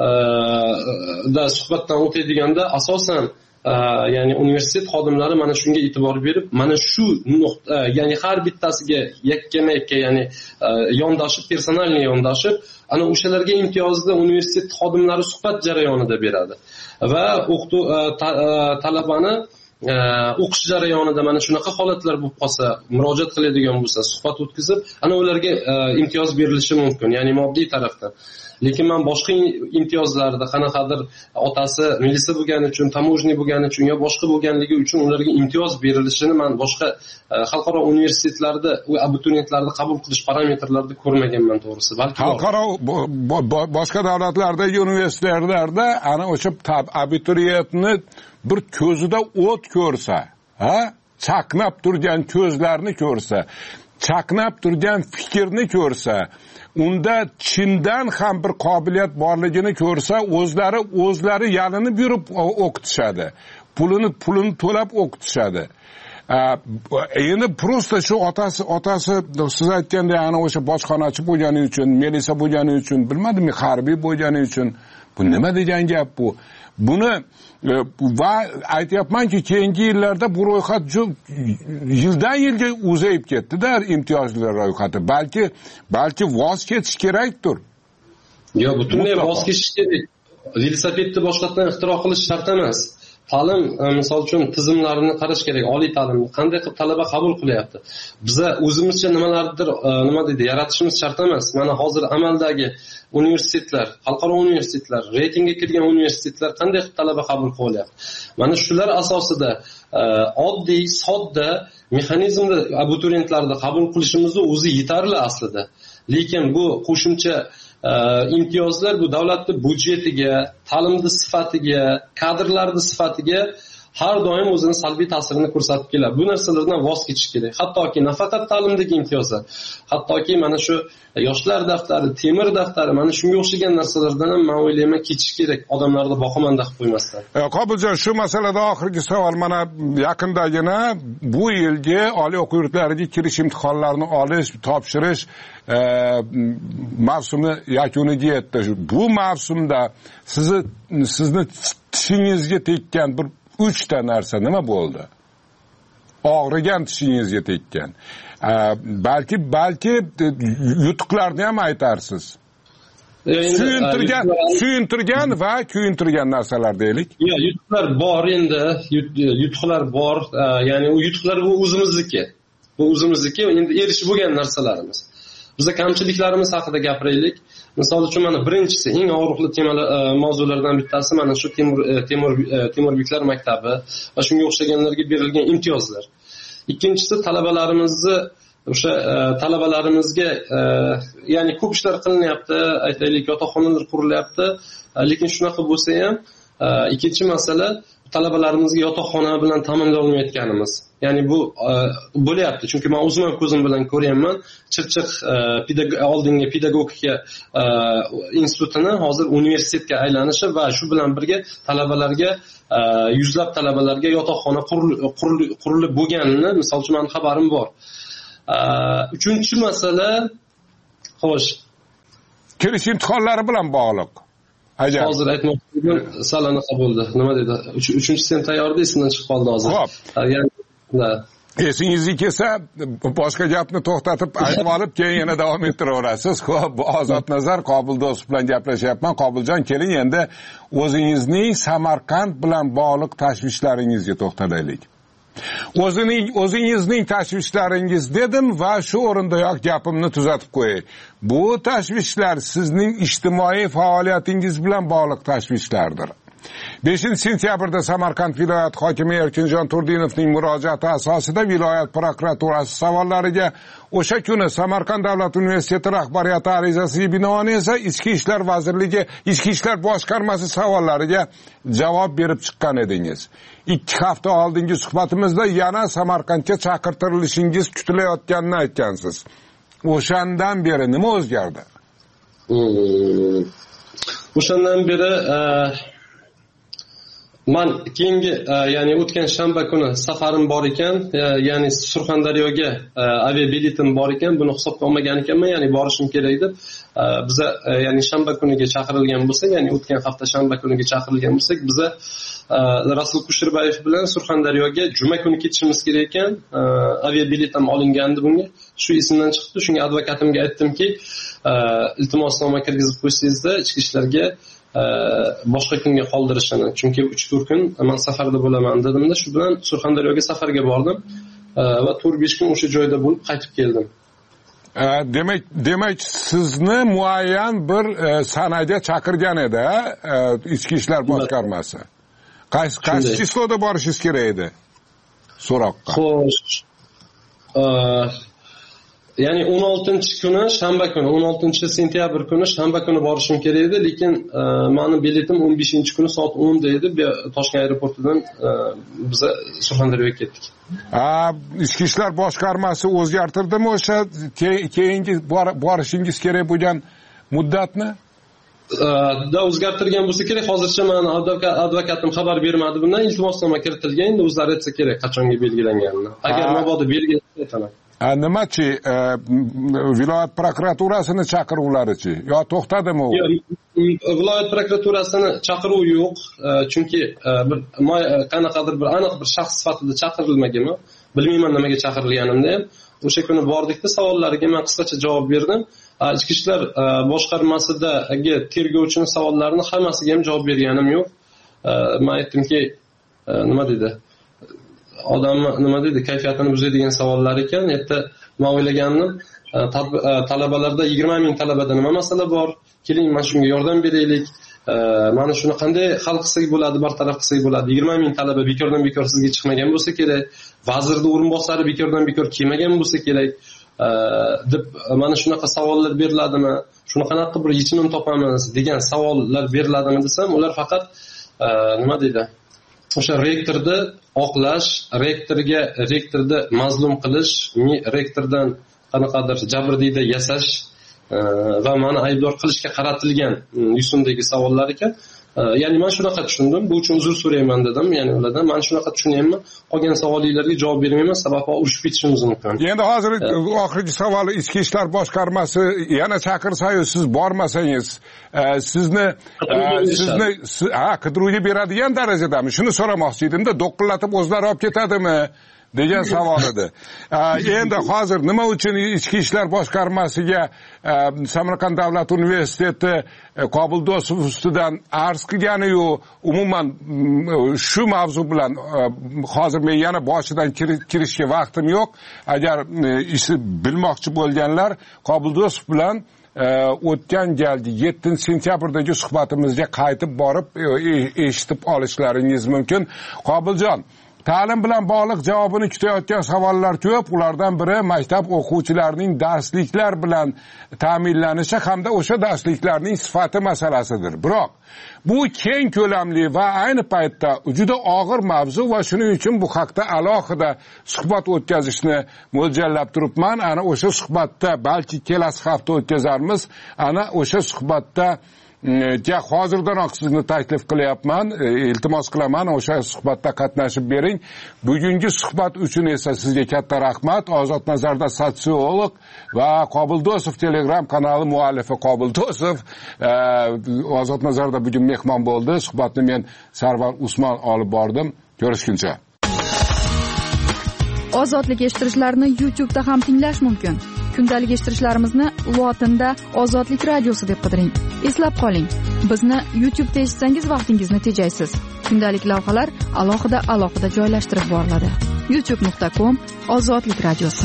da suhbatdan o'taydiganda asosan ya'ni universitet xodimlari mana shunga e'tibor berib, mana shu nuqta, ya'ni har bittasiga yakkama-yakka, ya'ni yondashib, personalni yondashib, ana o'shalarga imtiyozni universitet xodimlari suhbat jarayonida beradi va o'qituv talabani o'qish jarayonida mana shunaqa holatlar bo'lib qolsa, murojaat qiladigan bo'lsa, suhbat o'tkazib, ana ularga imtiyoz berilishi mumkin, ya'ni moddiy tarafdan. Lekin men boshqa imtiyozlarda qanaqadir otasi milisa bo'lgani uchun, tamojniy bo'lgani uchun yo boshqa bo'lganligi uchun ularga imtiyoz berilishini men boshqa xalqaro universitetlarda va abituriyentlarni qabul qilish parametrlarida ko'rmaganman to'g'risi. Balki xalqaro boshqa davlatlardagi universitetlarda ana o'sha abituriyentni bir ko'zida o't ko'rsa, ha, chaqnab turgan ko'zlarni ko'rsa, chaqnab turgan fikrni ko'rsa, unda chindan ham bir qobiliyat borligini ko'rsa, o'zlari o'zlari yalinib yurib o'qitishadi. Pulini pulini to'lab o'qitishadi. Endi prosta shu otasi otasi siz aytganda ana o'sha bojxonachi bo'lgani uchun, milisa bo'lgani uchun, bilmadim, harbiy bo'lgani uchun bu nima degan gap bu? Buni va aytyapmanki, keyingi yillarda bu ro'yxat yildan yilga uzayib ketdi-da, imtiyozlar ro'yxati. Balki balki voz kechish kerakdir. Yo'q, butunlay voz kechish kerak. Velosipedni boshqatdan ixtiro qilish shart emas. Ta'lim, misol uchun tizimlarini qarash kerak, oliy ta'limni qanday qilib talaba qabul qilyapti. Biza o'zimizcha nimalardir, nima deydi, yaratishimiz shart emas. Mana hozir amaldagi universitetlar, xalqaro universitetlar, reytingga kirgan universitetlar qanday qilib talaba qabul qilyapti. Mana shular asosida oddiy, sodda mexanizmda abituriyentlarni qabul qilishimizni o'zi yetarli aslida. Lekin bu qo'shimcha imtiyozlar bu davlatning budjetiga, ta'limning sifatiga, kadrlarning sifatiga har doim o'zini salbiy ta'sirini ko'rsatib keladi. Bu narsalardan voz kechish kerak. Hattoki nafaqat ta'limdagi imtiyozlar, hattoki mana shu yoshlar daftari, temir daftari, mana shunga o'xshagan narsalardan ham men o'ylayman kechish kerak, odamlarni boqimanda qilib qo'ymasdan. Qobiljon, shu masalada oxirgi savol, mana yaqindagina bu yilgi oliy o'quv yurtlariga kirish imtihonlarini olish, topshirish mavsumi yakuniga yetdi. Bu mavsumda sizni sizni tishingizga tekkan bir uchta narsa nima bo'ldi? Og'rigan tishingizga tekkan. Balki balki yutuqlarni ham aytarsiz. Suyuntirgan, suyuntirgan va kuyuntirgan narsalar deylik. Yo'q, yutuqlar bor endi, yutuqlar bor, ya'ni u yutuqlar bu o'zimizniki. Bu o'zimizniki, endi erishib bo'lgan narsalarimiz. Bizda kamchiliklarimiz haqida gapiraylik. Misol uchun mana birinchisi, eng og'riqli temalar mavzulardan bittasi mana shu Temur Temur Temurbeklar maktabi va shunga o'xshaganlarga berilgan imtiyozlar. Ikkinchisi, talabalarimizni o'sha talabalarimizga ya'ni ko'p ishlar qilinyapti, aytaylik, yotoqxonalar qurilyapti, lekin shunaqa bo'lsa ham ikkinchi masala talabalarimizga yotoqxona bilan ta'minlanmayotganimiz. Ya'ni bu bo'lyapti, chunki men o'zim ham ko'zim bilan ko'ryapman. Chirchiq oldingi pedagogika institutini hozir universitetga aylanishi va shu bilan birga talabalarga, yuzlab talabalarga yotoqxona qurilib bo'lganini, misol uchun, men xabarim bor. Uchinchi masala, xo'sh, kirish imtihonlari bilan bog'liq. Ajar. Hozir aytmoqchiman, salanaqa bo'ldi. Nima dedi? uchinchisi ham tayyorda, esimdan chiqib qoldi hozir. Xo'p. Esingizga kelsa, boshqa gapni to'xtatib aytib olib, keyin yana davom ettiraverasiz. Xo'p, bu Ozod Nazar, Qobil Do'stov bilan gaplashyapman. Qobiljon, keling endi o'zingizning Samarqand bilan bog'liq tashvishlaringizga to'xtalaylik. O'zining o'zingizning tashvishlaringiz dedim va shu o'rindayoq gapimni tuzatib qo'yay. Bu tashvishlar sizning ijtimoiy faoliyatingiz bilan bog'liq tashvishlardir. beshinchi sentyabrda Samarqand viloyat hokimi Erkinjon Turdinovning murojaati asosida viloyat prokuraturasi savollariga, o'sha kuni Samarqand davlat universiteti rahbariyati arizasiga binoan esa Ichki ishlar vazirligi, Ichki ishlar boshqarmasi savollariga javob berib chiqqan edingiz. Ikki hafta oldingi suhbatimizda yana Samarqandga chaqirtirilishingiz kutilayotganini aytgansiz. O'shandan beri nima o'zgardi? Hmm. O'shandan beri men keyingi, ya'ni o'tgan shanba kuni safarim bor ekan, ya'ni Surxondaryoga aviabiletim bor ekan, buni hisobga olmagan ekanman, ya'ni borishim kerak deb. Biza ya'ni shanba kuniga chaqirilgan bo'lsak, ya'ni o'tgan hafta shanba kuniga chaqirilgan bo'lsak, biza Rasul Kusherbayev bilan Surxondaryoga juma kuni ketishimiz kerak ekan. Aviabiletim olingandi bunga. Shu esimdan chiqdi. Shunga advokatimga aytdimki, iltimosnoma kirgizib qo'ysangizda ichki ishlarga boshqa kunga qoldirishini, chunki uch to'rt kun men safarda bo'laman dedimda, shu bilan Surxondaryoga safarga bordim va to'rt besh kun o'sha joyda bo'lib qaytib keldim. Demak, demak sizni muayyan bir sanaga chaqirgan edi, Ichki ishlar boshqarmasi. Qaysi qaysi chisloda borishingiz kerak edi? So'roqqa. Xo'sh. ya'ni o'n oltinchi kuni shanba kuni o'n oltinchi sentyabr kuni shanba kuni borishim kerak edi, lekin meni biletim o'n beshinchi kuni soat o'nda edi. Toshkent aeroportidan biz Surxondaryoga ketdik. Ha, ichki ishlar boshqarmasi o'zgartirdimi o'sha keyingi borishingiz kerak bo'lgan muddatni? Da o'zgartirgan bo'lsa kerak. Hozircha meni advokatim xabar bermadi bundan. Iltimosnoma kiritilgan, endi o'zlari aytsa kerak qachonga belgilanganini. Agar mabodo belgilansa aytaman. A nimachi, viloyat prokuraturasini chaqiruvlarichi yo to'xtadimi u? Yo'q, viloyat prokuraturasini chaqiruv yo'q, chunki bir qanaqadir bir aniq bir shaxs sifatida chaqirilmaganmi? Bilmayman nimaga chaqirilganimni ham. O'sha kuni bordikda savollariga men qisqacha javob berdim. Ichki ishlar boshqarmasidagi tergovchining savollarining hammasiga ham javob berganim yo'q. Men aytdimki, nima dedi? Odamni nima deydi, kayfiyatini buzadigan savollar ekan. Erta men o'ylagandim, talabalarda yigirma ming talabada nima masala bor? Keling, men shunga yordam beraylik. Mana shuni qanday hal qilsak bo'ladi, bartaraf qilsak bo'ladi. yigirma ming talaba bekordan bekor sizga chiqmagan bo'lsa kerak, vazirning o'rinbosari bekordan bekor kelmagan bo'lsa kerak deb mana shunaqa savollar beriladimi? Shuni qanaqa bir yechim topamiz degan savollar beriladimi desam, ular faqat nima deydi? O'sha rektorni oqlash, rektorga rektorni mazlum qilish, rektordan qanaqadir jabrdiyda yasash va meni aybdor qilishga qaratilgan yuzimdagi savollar ekan. Ya'ni men shunaqa tushundim. Bu uchun uzr so'rayman dedim. Ya'ni ulardan men shunaqa tushunyapman. Qolgan savollarga javob bermayman, sababi urushib ketishimiz mumkin. Endi hozir oxirgi savol, ichki ishlar boshqarmasi yana chaqirsa-yu siz bormasangiz, sizni sizni ha qidiruvga beradigan darajadami? Shuni so'ramoqchi edim-da, do'qillatib o'zlari olib ketadimi degan savol edi. Endi hozir nima uchun ichki ishlar boshqarmasiga Samarqand davlat universiteti Qobul Do'stov ustidan arz qilgani-yu, umuman shu mavzu bilan hozir men yana boshidan kirishga vaqtim yo'q. Agar ishni bilmoqchi bo'lganlar Qobul Do'stov bilan o'tgan galgi yettinchi sentyabrdagi suhbatimizga qaytib borib eshitib olishlaringiz mumkin. Qobiljon, ta'lim bilan bog'liq javobini kutayotgan savollar ko'p. Ulardan biri maktab o'quvchilarining darsliklar bilan ta'minlanishi hamda o'sha darsliklarning sifati masalasidir. Biroq bu keng ko'lamli va ayni paytda juda og'ir mavzu va shuning uchun bu haqda alohida suhbat o'tkazishni mo'ljallab turibman. Ana o'sha suhbatda balki kelasi hafta o'tkazarmiz. Ana o'sha suhbatda ja hozirdanoq sizni taklif qilyapman, iltimos qilaman, o'sha suhbatda qatnashib bering. Bugungi suhbat uchun esa sizga katta rahmat. Ozod Nazarda sotsiolog va Qobul Do'stov Telegram kanali muallifi Qobul Do'stov Ozod Nazarda bugun mehmon bo'ldi. Suhbatni men Sarvar Usmon olib bordim. Ko'rishguncha. Ozodlik eshittirishlarni YouTube'da ham tinglash mumkin. Kundalik eshittirishlarimizni lotinda Ozodlik radiosi deb qidiring. Eslab qoling, bizni YouTube'da eshitsangiz vaqtingizni tejaysiz. Kundalik lavhalar alohida alohida joylashtirib boriladi. youtube nuqta com Ozodlik radiosi.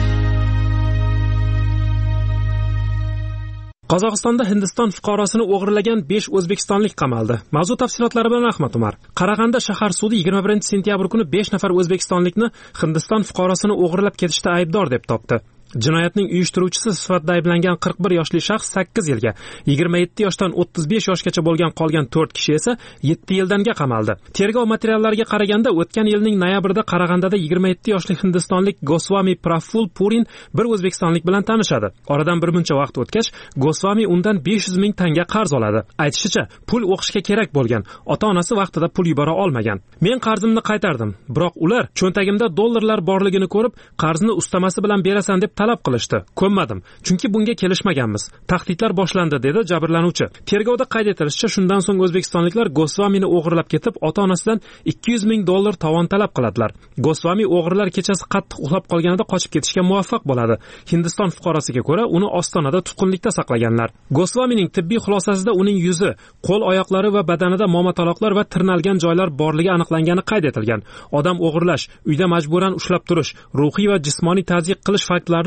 Qozog'istonda Hindiston fuqarosini o'g'irlagan besh o'zbekistonlik qamaldi. Mavzu tafsilotlari bilan Ahmad Umar. Qarag'anda shahar sudi yigirma birinchi sentyabr kuni besh nafar o'zbekistonlikni Hindiston fuqarosini o'g'irlab ketishda aybdor deb topdi. Jinoyatning uyushtiruvchisi sifatida ayblangan qirq bir yoshli shaxs sakkiz yilga, yigirma yetti yoshdan o'ttiz besh yoshgacha bo'lgan qolgan to'rt kishi esa yetti yildanga qamaldi. Tergov materiallariga qaraganda o'tgan yilning noyabrida Qarag'andada yigirma yetti yoshli hindistonlik Goswami Praful Purin bir o'zbekistonlik bilan tanishadi. Oradan bir muncha vaqt o'tgach, Goswami undan besh yuz ming tanga qarz oladi. Aytishicha, pul o'qishga kerak bo'lgan. Ota-onasi vaqtida pul yubora olmagan. Men qarzimni qaytardim, biroq ular cho'ntagimda dollarlar borligini ko'rib, qarzni ustamasi bilan berasan deb talab qilishdi. Ko'nmadim, chunki bunga kelishmaganmiz. Tahdidlar boshlandi, dedi jabrlanuvchi. Tergovda qayd etilishicha, shundan so'ng o'zbekistonliklar Goswamini o'g'irlab ketib, ota-onasidan ikki yuz ming dollar tovon talab qiladilar. Goswami o'g'irlar kechasi qattiq uxlab qolganida qochib ketishga muvaffaq bo'ladi. Hindiston fuqarosiga ko'ra, uni ostonada tutqunlikda saqlaganlar. Goswamining tibbiy xulosasida uning yuzi, qo'l, oyoqlari va badanida momataloqlar va tirnalgan joylar borligi aniqlangani qayd etilgan. Odam o'g'irlash, uyda majburan ushlab turish, ruhiy va jismoniy tazyiq qilish faktlarini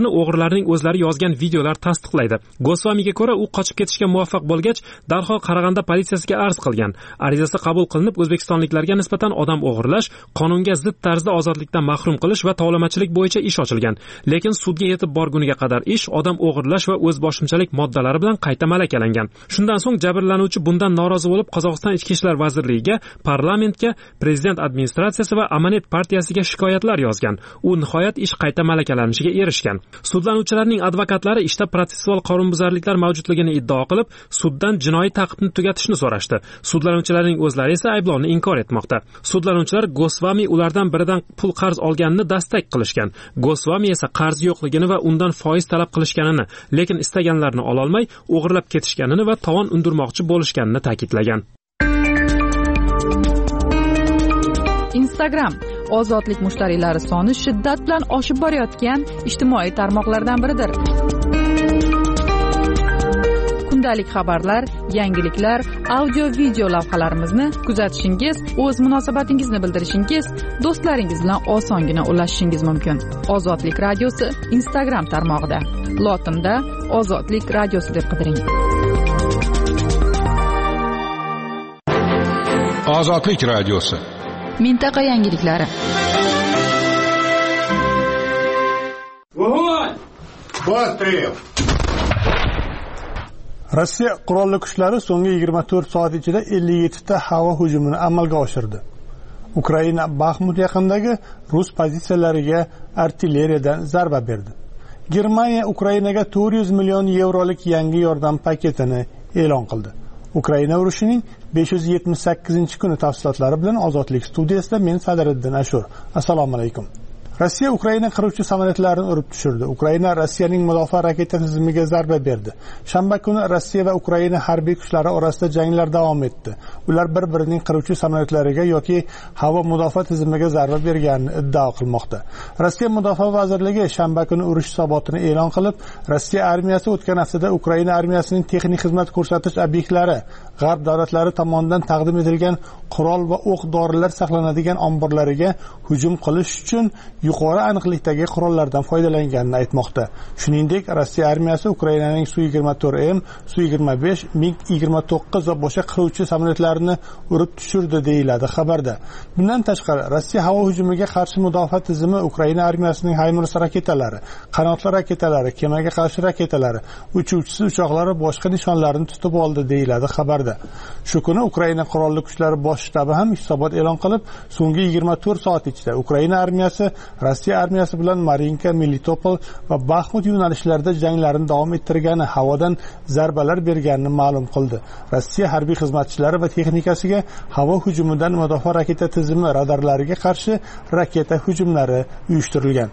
xabarni o'g'rilarning o'zlari yozgan videolar tasdiqlaydi. Gosvamiga ko'ra, u qochib ketishga muvaffaq bo'lgach, darhol Qarag'anda politsiyasiga arz qilgan. Arizasi qabul qilinib, o'zbekistonliklarga nisbatan odam o'g'irlash, qonunga zid tarzda ozodlikdan mahrum qilish va tovlamachilik bo'yicha ish ochilgan. Lekin sudga yetib borguniga qadar ish odam o'g'irlash va o'zboshimchalik moddalari bilan qayta malakalangan. Shundan so'ng jabrlanuvchi bundan norozi bo'lib, Qozog'iston Ichki ishlar vazirligiga, parlamentga, prezident administratsiyasi va Amanet partiyasiga shikoyatlar yozgan. U nihoyat ish qayta malakalanishiga erishgan. Sudlanuvchilarning advokatlari ishda protsessual qonunbuzarliklar mavjudligini iddao qilib, suddan jinoiy ta'qibni tugatishni so'rashdi. Sudlanuvchilarning o'zlari esa ayblovni inkor etmoqda. Sudlanuvchilar Gosvami ulardan biridan pul qarz olganini dastak qilishgan. Gosvami esa qarz yo'qligini va undan foiz talab qilishganini, lekin istaganlarini ola olmay, o'g'irlab ketishganini va tovon undirmoqchi bo'lishganini ta'kidlagan. Instagram ozodlik mushtariylari soni shiddat bilan oshib borayotgan ijtimoiy tarmoqlardan biridir. Kundalik xabarlar, yangiliklar, audio-video lavhalarimizni kuzatishingiz, o'z munosabatingizni bildirishingiz, do'stlaringiz bilan osongina ulashishingiz mumkin. Ozodlik radiosi Instagram tarmog'ida. Lotinda Ozodlik radiosi deb qidiring. Ozodlik radiosi. Mintaqa yangiliklari. Rossiya qurolli kuchlari so'nggi yigirma to'rt soat ichida ellik yetti ta havo hujumini amalga oshirdi. Ukraina Baxmut yaqinidagi rus pozitsiyalariga artilleriyadan zarba berdi. Germaniya Ukrainaga to'rt yuz million yevrolik yangi yordam paketini e'lon qildi. Ukraina urushining besh yuz yetmish sakkizinchi kuni tafsilotlari bilan Ozodlik studiyasida men Sadriddin Ashur. Assalomu alaykum. Rossiya Ukraina qiruvchi samolyotlarini urib tushirdi. Ukraina Rossiyaning mudofaa raketa tizimiga zarba berdi. Shanba kuni Rossiya va Ukraina harbiy kuchlari orasida janglar davom etdi. Ular bir-birining qiruvchi samolyotlariga yoki havo mudofaa tizimiga zarba berganini iddao qilmoqda. Rossiya Mudofaa vazirligi shanba kuni urush hisobotini e'lon qilib, Rossiya armiyasi o'tgan haftada Ukraina armiyasining texnik xizmat ko'rsatish obyektlari, g'arb davlatlari tomonidan taqdim etilgan qurol va o'q-dorilar saqlanadigan omborlariga hujum qilish uchun yuqori aniqlikdagi qurollardan foydalanganini aytmoqda. Shuningdek, Rossiya armiyasi Ukrainaning Su yigirma to'rt M, Su yigirma besh, MiG yigirma to'qqiz va boshqa qiruvchi samolyotlarini urib tushirdi deyiladi xabarda. Bundan tashqari, Rossiya havo hujumiga qarshi mudofaa tizimi Ukraina armiyasining HIMARS raketalari, qanotli raketalari, kemaga qarshi raketalari, uchuvchisiz uchoqlar va boshqa nishonlarni tutib oldi deyiladi xabarda. Shu kuni Ukraina qurolli kuchlari bosh shtabi ham hisobot e'lon qilib, so'nggi yigirma to'rt soat ichida Ukraina armiyasi Rossiya armiyasi bilan Marinka, Melitopol va Baxmut yo'nalishlarida janglarni davom ettirgani, havodan zarbalar berganini ma'lum qildi. Rossiya harbiy xizmatchilari va texnikasiga havo hujumidan mudofaa raketa tizimi radarlariga qarshi raketa hujumlari uyushtirilgan.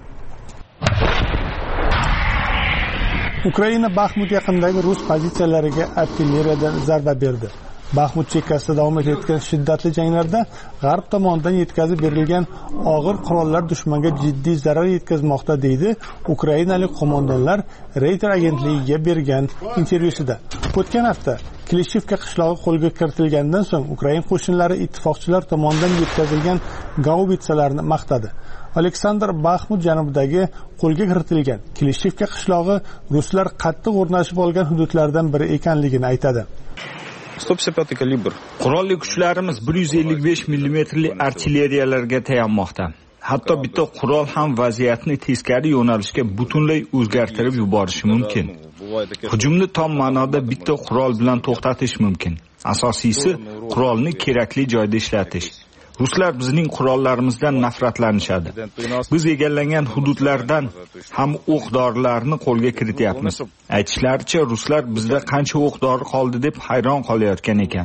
Ukraina Baxmut yaqinidagi rus pozitsiyalariga artilleriyadan zarba berdi. Baxmut chekkasida davom etayotgan shiddatli janglarda g'arb tomonidan yetkazib berilgan og'ir qurollar dushmanga jiddiy zarar yetkazmoqda deydi ukrainalik qo'mondonlar Reuters agentligiga bergan intervyusida. O'tgan hafta Klishivka qishlog'i qo'lga kiritilgandan so'ng Ukraina qo'shinlari ittifoqchilar tomonidan yetkazilgan gaubitsalarni maqtadi. Aleksandr Baxmut janubidagi qo'lga kiritilgan Klishivka qishlog'i ruslar qattiq o'rnashib olgan hududlardan biri ekanligini aytadi. sto пятьдесят пятый kalibr. Qurolli kuchlarimiz bir yuz ellik besh millimetrli artilleriyalarga tayanmoqda. Hatto bitta qurol ham vaziyatni teskari yo'nalishga butunlay o'zgartirib yuborishi mumkin. Hujumni tom ma'noda bitta qurol bilan to'xtatish mumkin. Asosiysi qurolni kerakli joyda ishlatish. Ruslar bizning qurollarimizdan nafratlanishadi. Biz egallangan hududlardan ham o'q-dorilarni qo'lga kirityapmiz. Aytishlaricha, ruslar bizda qancha o'q-dori qoldi deb hayron qolayotgan ekan.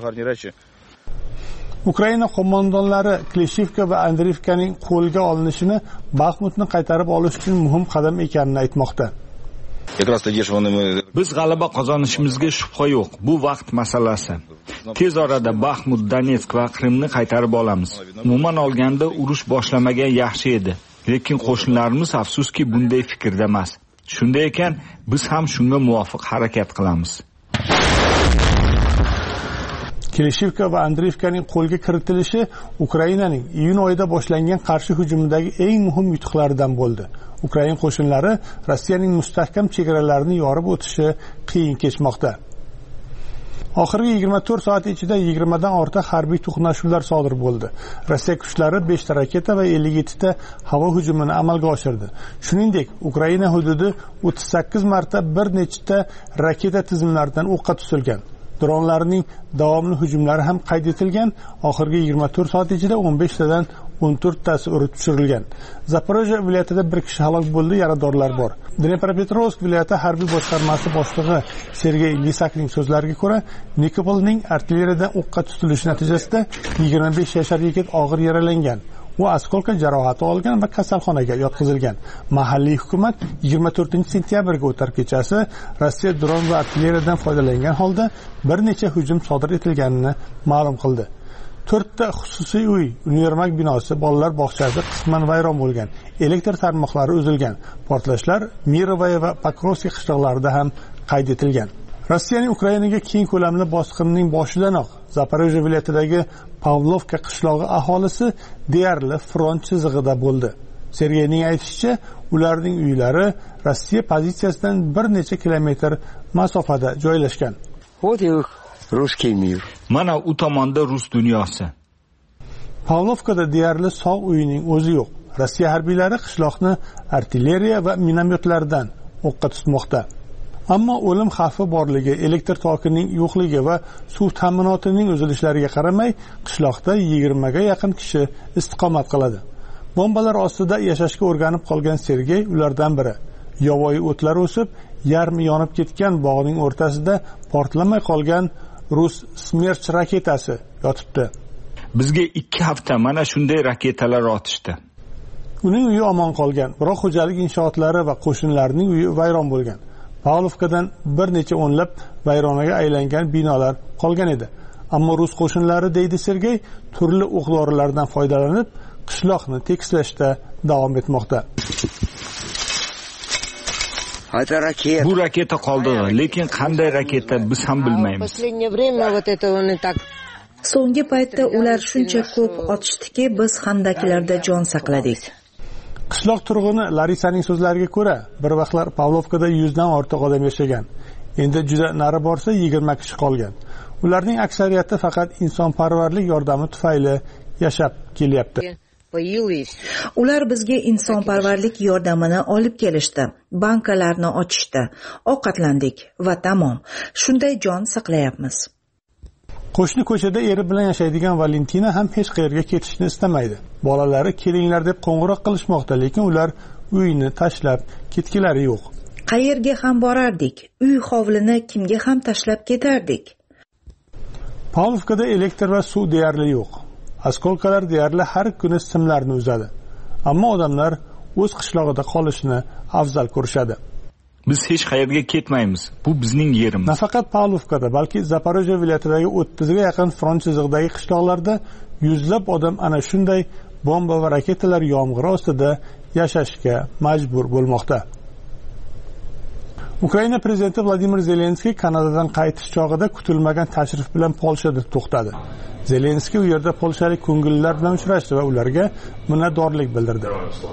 Ukraina qo'mondonlari Klishivka va Andriivkaning qo'lga olinishini Baxmutni qaytarib olish uchun muhim qadam ekanini aytmoqda. Biz g'alaba qozonishimizga shubha yo'q. Bu vaqt masalasi. Tez orada Baxmut, Donetsk va Qrimni qaytarib olamiz. Umuman olganda urush boshlamagan yaxshi edi. Lekin qo'shinlarimiz afsuski bunday fikrda emas. Shunday ekan, biz ham shunga muvofiq harakat qilamiz. Kelishivka va Andreevkaning qo'lga kiritilishi Ukrainaning iyun oyida boshlangan qarshi hujumidagi eng muhim yutuqlaridan bo'ldi. Ukraina qo'shinlari Rossiyaning mustahkam chegaralarini yorib o'tishi qiyin kechmoqda. Oxirgi yigirma to'rt soat ichida yigirma dan ortiq harbiy to'qnashuvlar sodir bo'ldi. Rossiya kuchlari besh ta raketa va ellik yetti ta havo hujumini amalga oshirdi. Shuningdek, Ukraina hududi o'ttiz sakkiz marta bir nechta raketa tizimlaridan o'qqa tutilgan. Dronlarning davomli hujumlari ham qayd etilgan. Oxirgi yigirma to'rt soat ichida o'n besh tadan o'n to'rt tasi urib tushirilgan. Zaporojye viloyatida bir kishi halok bo'ldi, yaradorlar bor. Dnepropetrovsk viloyati harbiy boshqarmasi boshlig'i Sergey Lisakning so'zlariga ko'ra, Nikopolning artilleriyadan o'qqa tutilishi natijasida yigirma besh yashar yigit og'ir yaralangan. U oskолка jarohati olgan va kasalxonaga yotqizilgan. Mahalliy hukumat yigirma to'rtinchi sentyabrga o'tar kechasi Rossiya dron va artilleriyadan foydalangan holda bir necha hujum sodir etilganini ma'lum qildi. to'rtta xususiy uy, univermag binosi, bolalar bog'chasi qisman vayron bo'lgan. Elektr tarmoqlari uzilgan. Portlashlar Mirovoye va Pokrovskiy qishloqlarida ham qayd etilgan. Rossiyaning Ukrainaga keng ko'lamli bosqinining boshidanoq Zaporojye viloyatidagi Pavlovka qishlog'i aholisi deyarli front chizig'ida bo'ldi. Sergeyning aytishicha, ularning uylari Rossiya pozitsiyasidan bir necha kilometr masofada joylashgan. Ruskiy mir. Mana u tomonda rus dunyosi. Pavlovkada deyarli sog' uyning o'zi yo'q. Rossiya harbiylari qishloqni artilleriya va minomyotlardan o'qqa tutmoqda. Ammo o'lim xavfi borligi, elektr tokining yo'qligi va suv ta'minotining uzilishlariga qaramay, qishloqda yigirmaga yaqin kishi istiqomat qiladi. Bombalar ostida yashashga o'rganib qolgan Sergey ulardan biri. Yovvoyi o'tlar o'sib, yarmi yonib ketgan bog'ning o'rtasida portlamay qolgan rus Smerch raketasi yotibdi. Bizga ikki hafta mana shunday raketalar otishdi. Uning uyi omon qolgan, biroq xo'jalik inshootlari va qo'shinlarning uyi vayron bo'lgan. Pavlovkadan bir necha o'nlab vayronaga aylangan binolar qolgan edi. Ammo rus qo'shinlari, deydi Sergey, turli o'q-dorilardan foydalanib, qishloqni tekislashda davom etmoqda. Bu raketa qoldig'i, lekin qanday raketa biz ham bilmaymiz. So'nggi paytda ular shuncha ko'p otishdiki, biz handaklarda jon saqladik. Qishloq turg'uni Larisaning so'zlariga ko'ra, bir vaqtlar Pavlovkada yuzdan ortiq odam yashagan. Endi juda nari borsa yigirma kishi qolgan. Ularning aksariyati faqat insonparvarlik yordami tufayli yashab kelyapti. Ular bizga insonparvarlik yordamini olib kelishdi, bankalarni ochishdi, ovqatlandik va tamom. Shunday jon saqlayapmiz. Qo'shni ko'chada eri bilan yashaydigan Valentina ham hech qayerga ketishni istamaydi. Bolalari kelinglar deb qo'ng'iroq qilishmoqda, lekin ular uyni tashlab ketgilari yo'q. Qayerga ham borardik? Uy hovlini kimga ham tashlab ketardik? Pavlovkada elektr va suv deyarli yo'q. Askolkalar deyarli har kuni simlarni uzadi. Ammo odamlar o'z qishlog'ida qolishni afzal ko'rishadi. Biz hech qayerga ketmaymiz. Bu bizning yerimiz. Nafaqat Pavlovkada, balki Zaporojye viloyatidagi o'ttizga yaqin front chizig'idagi qishloqlarda yuzlab odam ana shunday bomba va raketalar yomg'iri ostida yashashga majbur bo'lmoqda. Ukraina prezidenti Vladimir Zelenskiy Kanadadan qaytish chog'ida kutilmagan tashrif bilan Polshada to'xtadi. Zelenskiy u yerda polshalik ko'ngillilar bilan uchrashdi va ularga minnatdorlik bildirdi.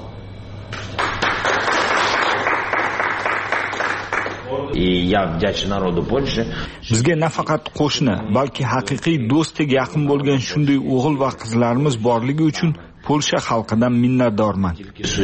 Bizga nafaqat qo'shni, balki haqiqiy do'stdek yaqin bo'lgan shunday o'g'il va qizlarimiz borligi uchun Polsha xalqidan minnatdorman.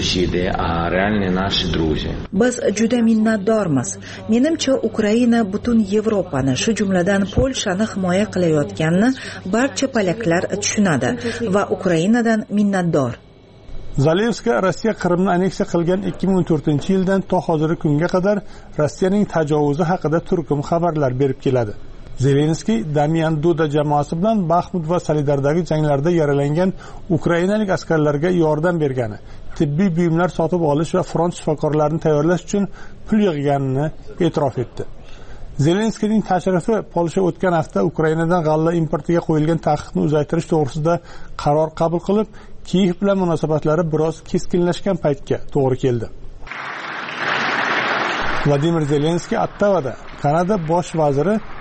Biz juda minnatdormiz. Menimcha Ukraina butun Yevropani, shu jumladan Polshani himoya qilayotganini barcha polaklar tushunadi va Ukrainadan minnatdor. Zalevskiy Rossiya Qrimni anneksiya qilgan ikki ming o'n to'rtinchi yildan to hozirgi kunga qadar Rossiyaning tajovuzi haqida turkum xabarlar berib keladi. Zelenskiy Damian Duda jamoasi bilan Baxmut va Solidardagi janglarda yaralangan ukrainalik askarlarga yordam bergani, tibbiy buyumlar sotib olish va front shifokorlarini tayyorlash uchun pul yig'ganini e'tirof etdi. Zelenskiyning tashrifi Polsha o'tgan hafta Ukrainadan g'alla importiga qo'yilgan taqiqni uzaytirish to'g'risida qaror qabul qilib, Kiyev bilan munosabatlari biroz keskinlashgan paytga to'g'ri keldi. Vladimir Zelenskiy Ottavada Kanada bosh vaziri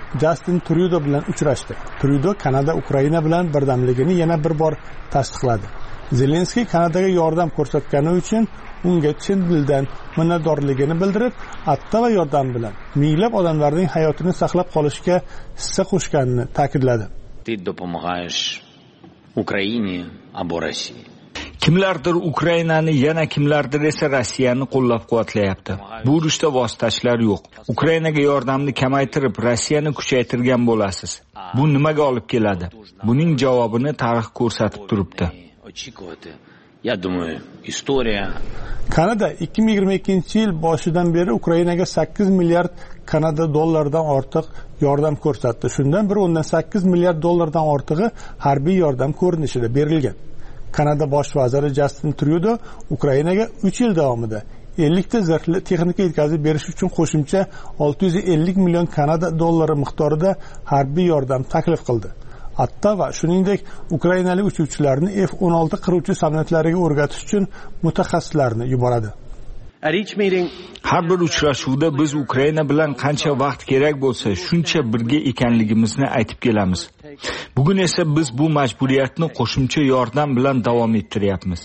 Jastin Trudo bilan uchrashdi. Trudo Kanada Ukraina bilan birdamligini yana bir bor tasdiqladi. Zelenskiy Kanadaga yordam ko'rsatgani uchun unga chin dildan minnatdorligini bildirib, atta va yordam bilan minglab odamlarning hayotini saqlab qolishga hissa qo'shganini ta'kidladi. Ты допомагаешь Украине або России. Kimlardir Ukrainani, yana kimlardir esa Rossiyani qo'llab-quvvatlayapti. Bu urushda vositachilar yo'q. Ukrainaga yordamni kamaytirib, Rossiyani kuchaytirgan bo'lasiz. Bu nimaga olib keladi? Buning javobini tarix ko'rsatib turibdi. Я думаю, история. Kanada ikki ming yigirma ikkinchi yil boshidan beri Ukrainaga sakkiz milliard Kanada dollaridan ortiq yordam ko'rsatdi. Shundan bir o'ndan sakkiz milliard dollardan ortig'i harbiy yordam ko'rinishida berilgan. Kanada bosh vaziri Jastin Trudo Ukrainaga uch yil davomida ellik ta zirhli texnika yetkazib berish uchun qo'shimcha olti yuz ellik million Kanada dollari miqdorida harbiy yordam taklif qildi. Hatta va shuningdek ukrainalik uchuvchilarni F o'n olti qiruvchi samolyotlariga o'rgatish uchun mutaxassislarni yuboradi. Har bir uchrashuvda biz Ukraina bilan qancha vaqt kerak bo'lsa, shuncha birga ekanligimizni aytib kelamiz. Bugun esa biz bu majburiyatni qo'shimcha yordam bilan davom ettiryapmiz.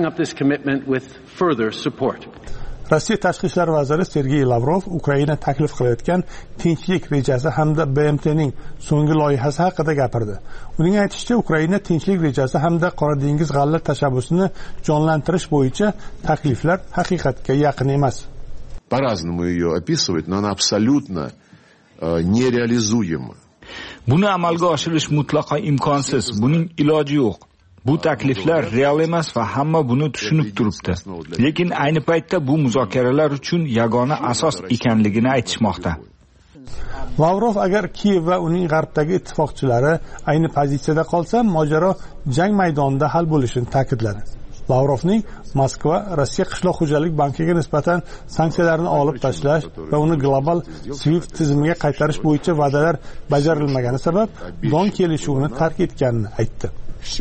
Rossiya tashqi ishlar vaziri Sergey Lavrov Ukraina taklif qilayotgan tinchlik rejasi hamda B M T'ning so'nggi loyihasi haqida gapirdi. Uning aytishicha, Ukraina tinchlik rejasi hamda Qora dengiz g'alla tashabbusini jonlantirish bo'yicha takliflar haqiqatga yaqin emas. По-разному ее описывать, но она абсолютно нереализуема. Buni amalga oshirish mutlaqo imkonsiz. Buning iloji yo'q. Bu takliflar real emas va hamma buni tushunib turibdi. Lekin ayni paytda bu muzokaralar uchun yagona asos ekanligini aytishmoqda. Lavrov agar Kiyev va uning g'arbdagi ittifoqchilari ayni pozitsiyada qolsa, mojaro jang maydonida hal bo'lishini ta'kidladi. Lavrovning Moskva Rossiya qishloq xo'jalik bankiga nisbatan sanksiyalarni olib tashlash va uni global SWIFT tizimiga qaytarish bo'yicha va'dalar bajarilmagani sabab Don kelishuvini tark etganini aytdi.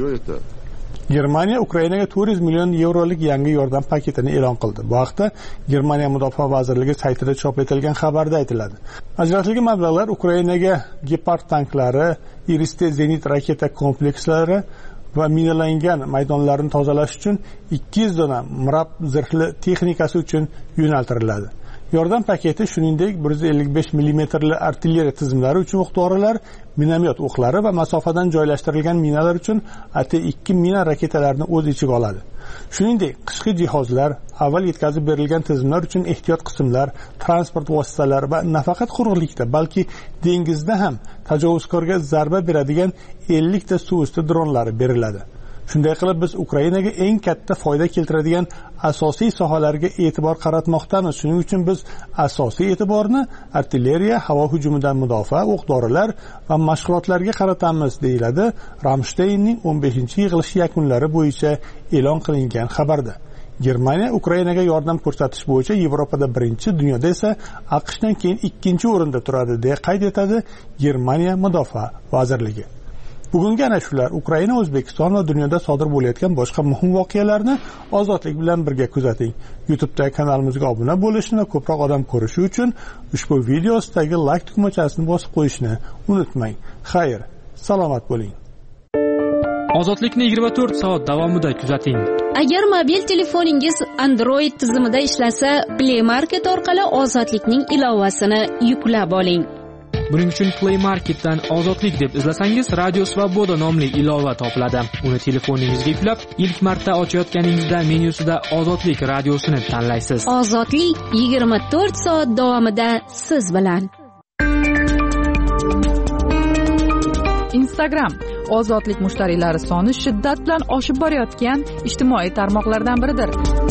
Germaniya Ukrainaga to'rt yuz million yevrolik yangi yordam paketini e'lon qildi. Bu haqda Germaniya Mudofaa vazirligi saytida chop etilgan xabarda aytiladi. Ajratilgan mablag'lar Ukrainaga Gepard tanklari, Iris-T zenit raketa komplekslari va minalangan maydonlarni tozalash uchun ikki yuz dona Mirab zirhli texnikasi uchun yo'naltiriladi. Yordam paketi shuningdek bir yuz ellik besh millimetrli artilleriya tizimlari uchun o'q-dorilar, minomyot o'qlari va masofadan joylashtirilgan minalar uchun A T ikki mina raketalarini o'z ichiga oladi. Shuningdek, qishki jihozlar, avval yetkazib berilgan tizimlar uchun ehtiyot qismlar, transport vositalari va nafaqat quruqlikda, balki dengizda ham tajovuzkorga zarba beradigan ellik ta suv usti dronlari beriladi. Shunday qilib biz Ukrainaga eng katta foyda keltiradigan asosiy sohalarga e'tibor qaratmoqdamiz. Shuning uchun biz asosiy e'tiborni artilleriya, havo hujumidan mudofaa, o'q-dorilar va mashg'ulotlarga qaratamiz, deyiladi Ramsteynning o'n beshinchi yig'ilishi yakunlari bo'yicha e'lon qilingan xabarda. Germaniya Ukrainaga yordam ko'rsatish bo'yicha Yevropada birinchi, dunyoda esa AQShdan keyin ikkinchi o'rinda turadi, deb qayd etadi Germaniya Mudofaa vazirligi. Bugungi ana shular Ukraina, O'zbekiston va dunyoda sodir bo'layotgan boshqa muhim voqealarni ozodlik bilan birga kuzating. YouTube'dagi kanalimizga obuna bo'lishni va ko'proq odam ko'rishi uchun ushbu video ostidagi like tugmachasini bosib qo'yishni unutmang. Xayr, salomat bo'ling. Ozodlikni yigirma to'rt soat davomida kuzating. Agar mobil telefoningiz Android tizimida ishlasa, Play Market orqali Ozodlikning ilovasini yuklab oling. Buning uchun Play Marketdan Ozodlik deb izlasangiz, Radio Svoboda nomli ilova topiladi. Uni telefoningizga yuklab, ilk marta ochayotganingizda menyusida Ozodlik radiosini tanlaysiz. Ozodlik yigirma to'rt soat davomida siz bilan. Instagram Ozodlik mushtariylari soni shiddat bilan oshib borayotgan ijtimoiy tarmoqlardan biridir.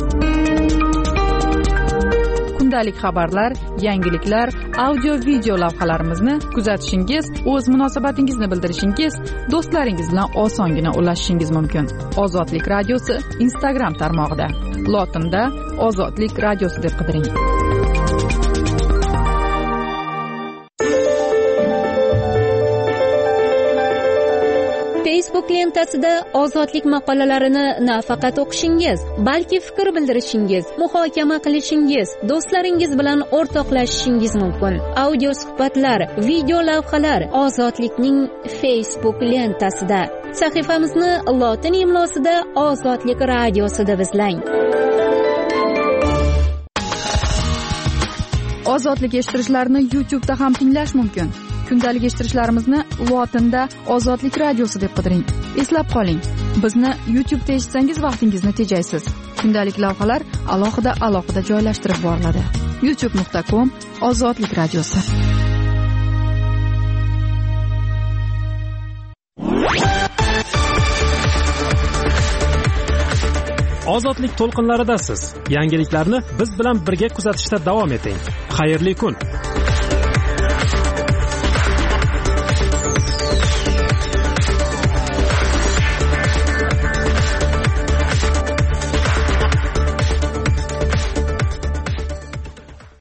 Kundalik xabarlar, yangiliklar, audio-video lavhalarimizni kuzatishingiz, o'z munosabatingizni bildirishingiz, do'stlaringiz bilan osongina ulashishingiz mumkin. Ozodlik radiosi Instagram tarmog'ida. Lotinda Ozodlik radiosi deb qidiring. Facebook Facebook lentasida ozodlik maqolalarini nafaqat o'qishingiz, balki fikr bildirishingiz, muhokama qilishingiz, do'stlaringiz bilan o'rtoqlashishingiz mumkin. Audio suhbatlar, video lavhalar ozodlikning Facebook lentasida. Sahifamizni lotin imlosida Ozodlik radiosida izlang. Ozodlik eshittirishlarni YouTube'da ham tinglash mumkin. Kundalik eshittirishlarimizni lotinda Ozodlik radiosi deb qidiring. Eslab qoling, bizni YouTube'da eshitsangiz vaqtingizni tejaysiz. Kundalik lavhalar alohida alohida joylashtirib boriladi. youtube nuqta com Ozodlik radiosi. Ozodlik to'lqinlaridasiz. Yangiliklarni biz bilan birga kuzatishda davom eting. Xayrli kun.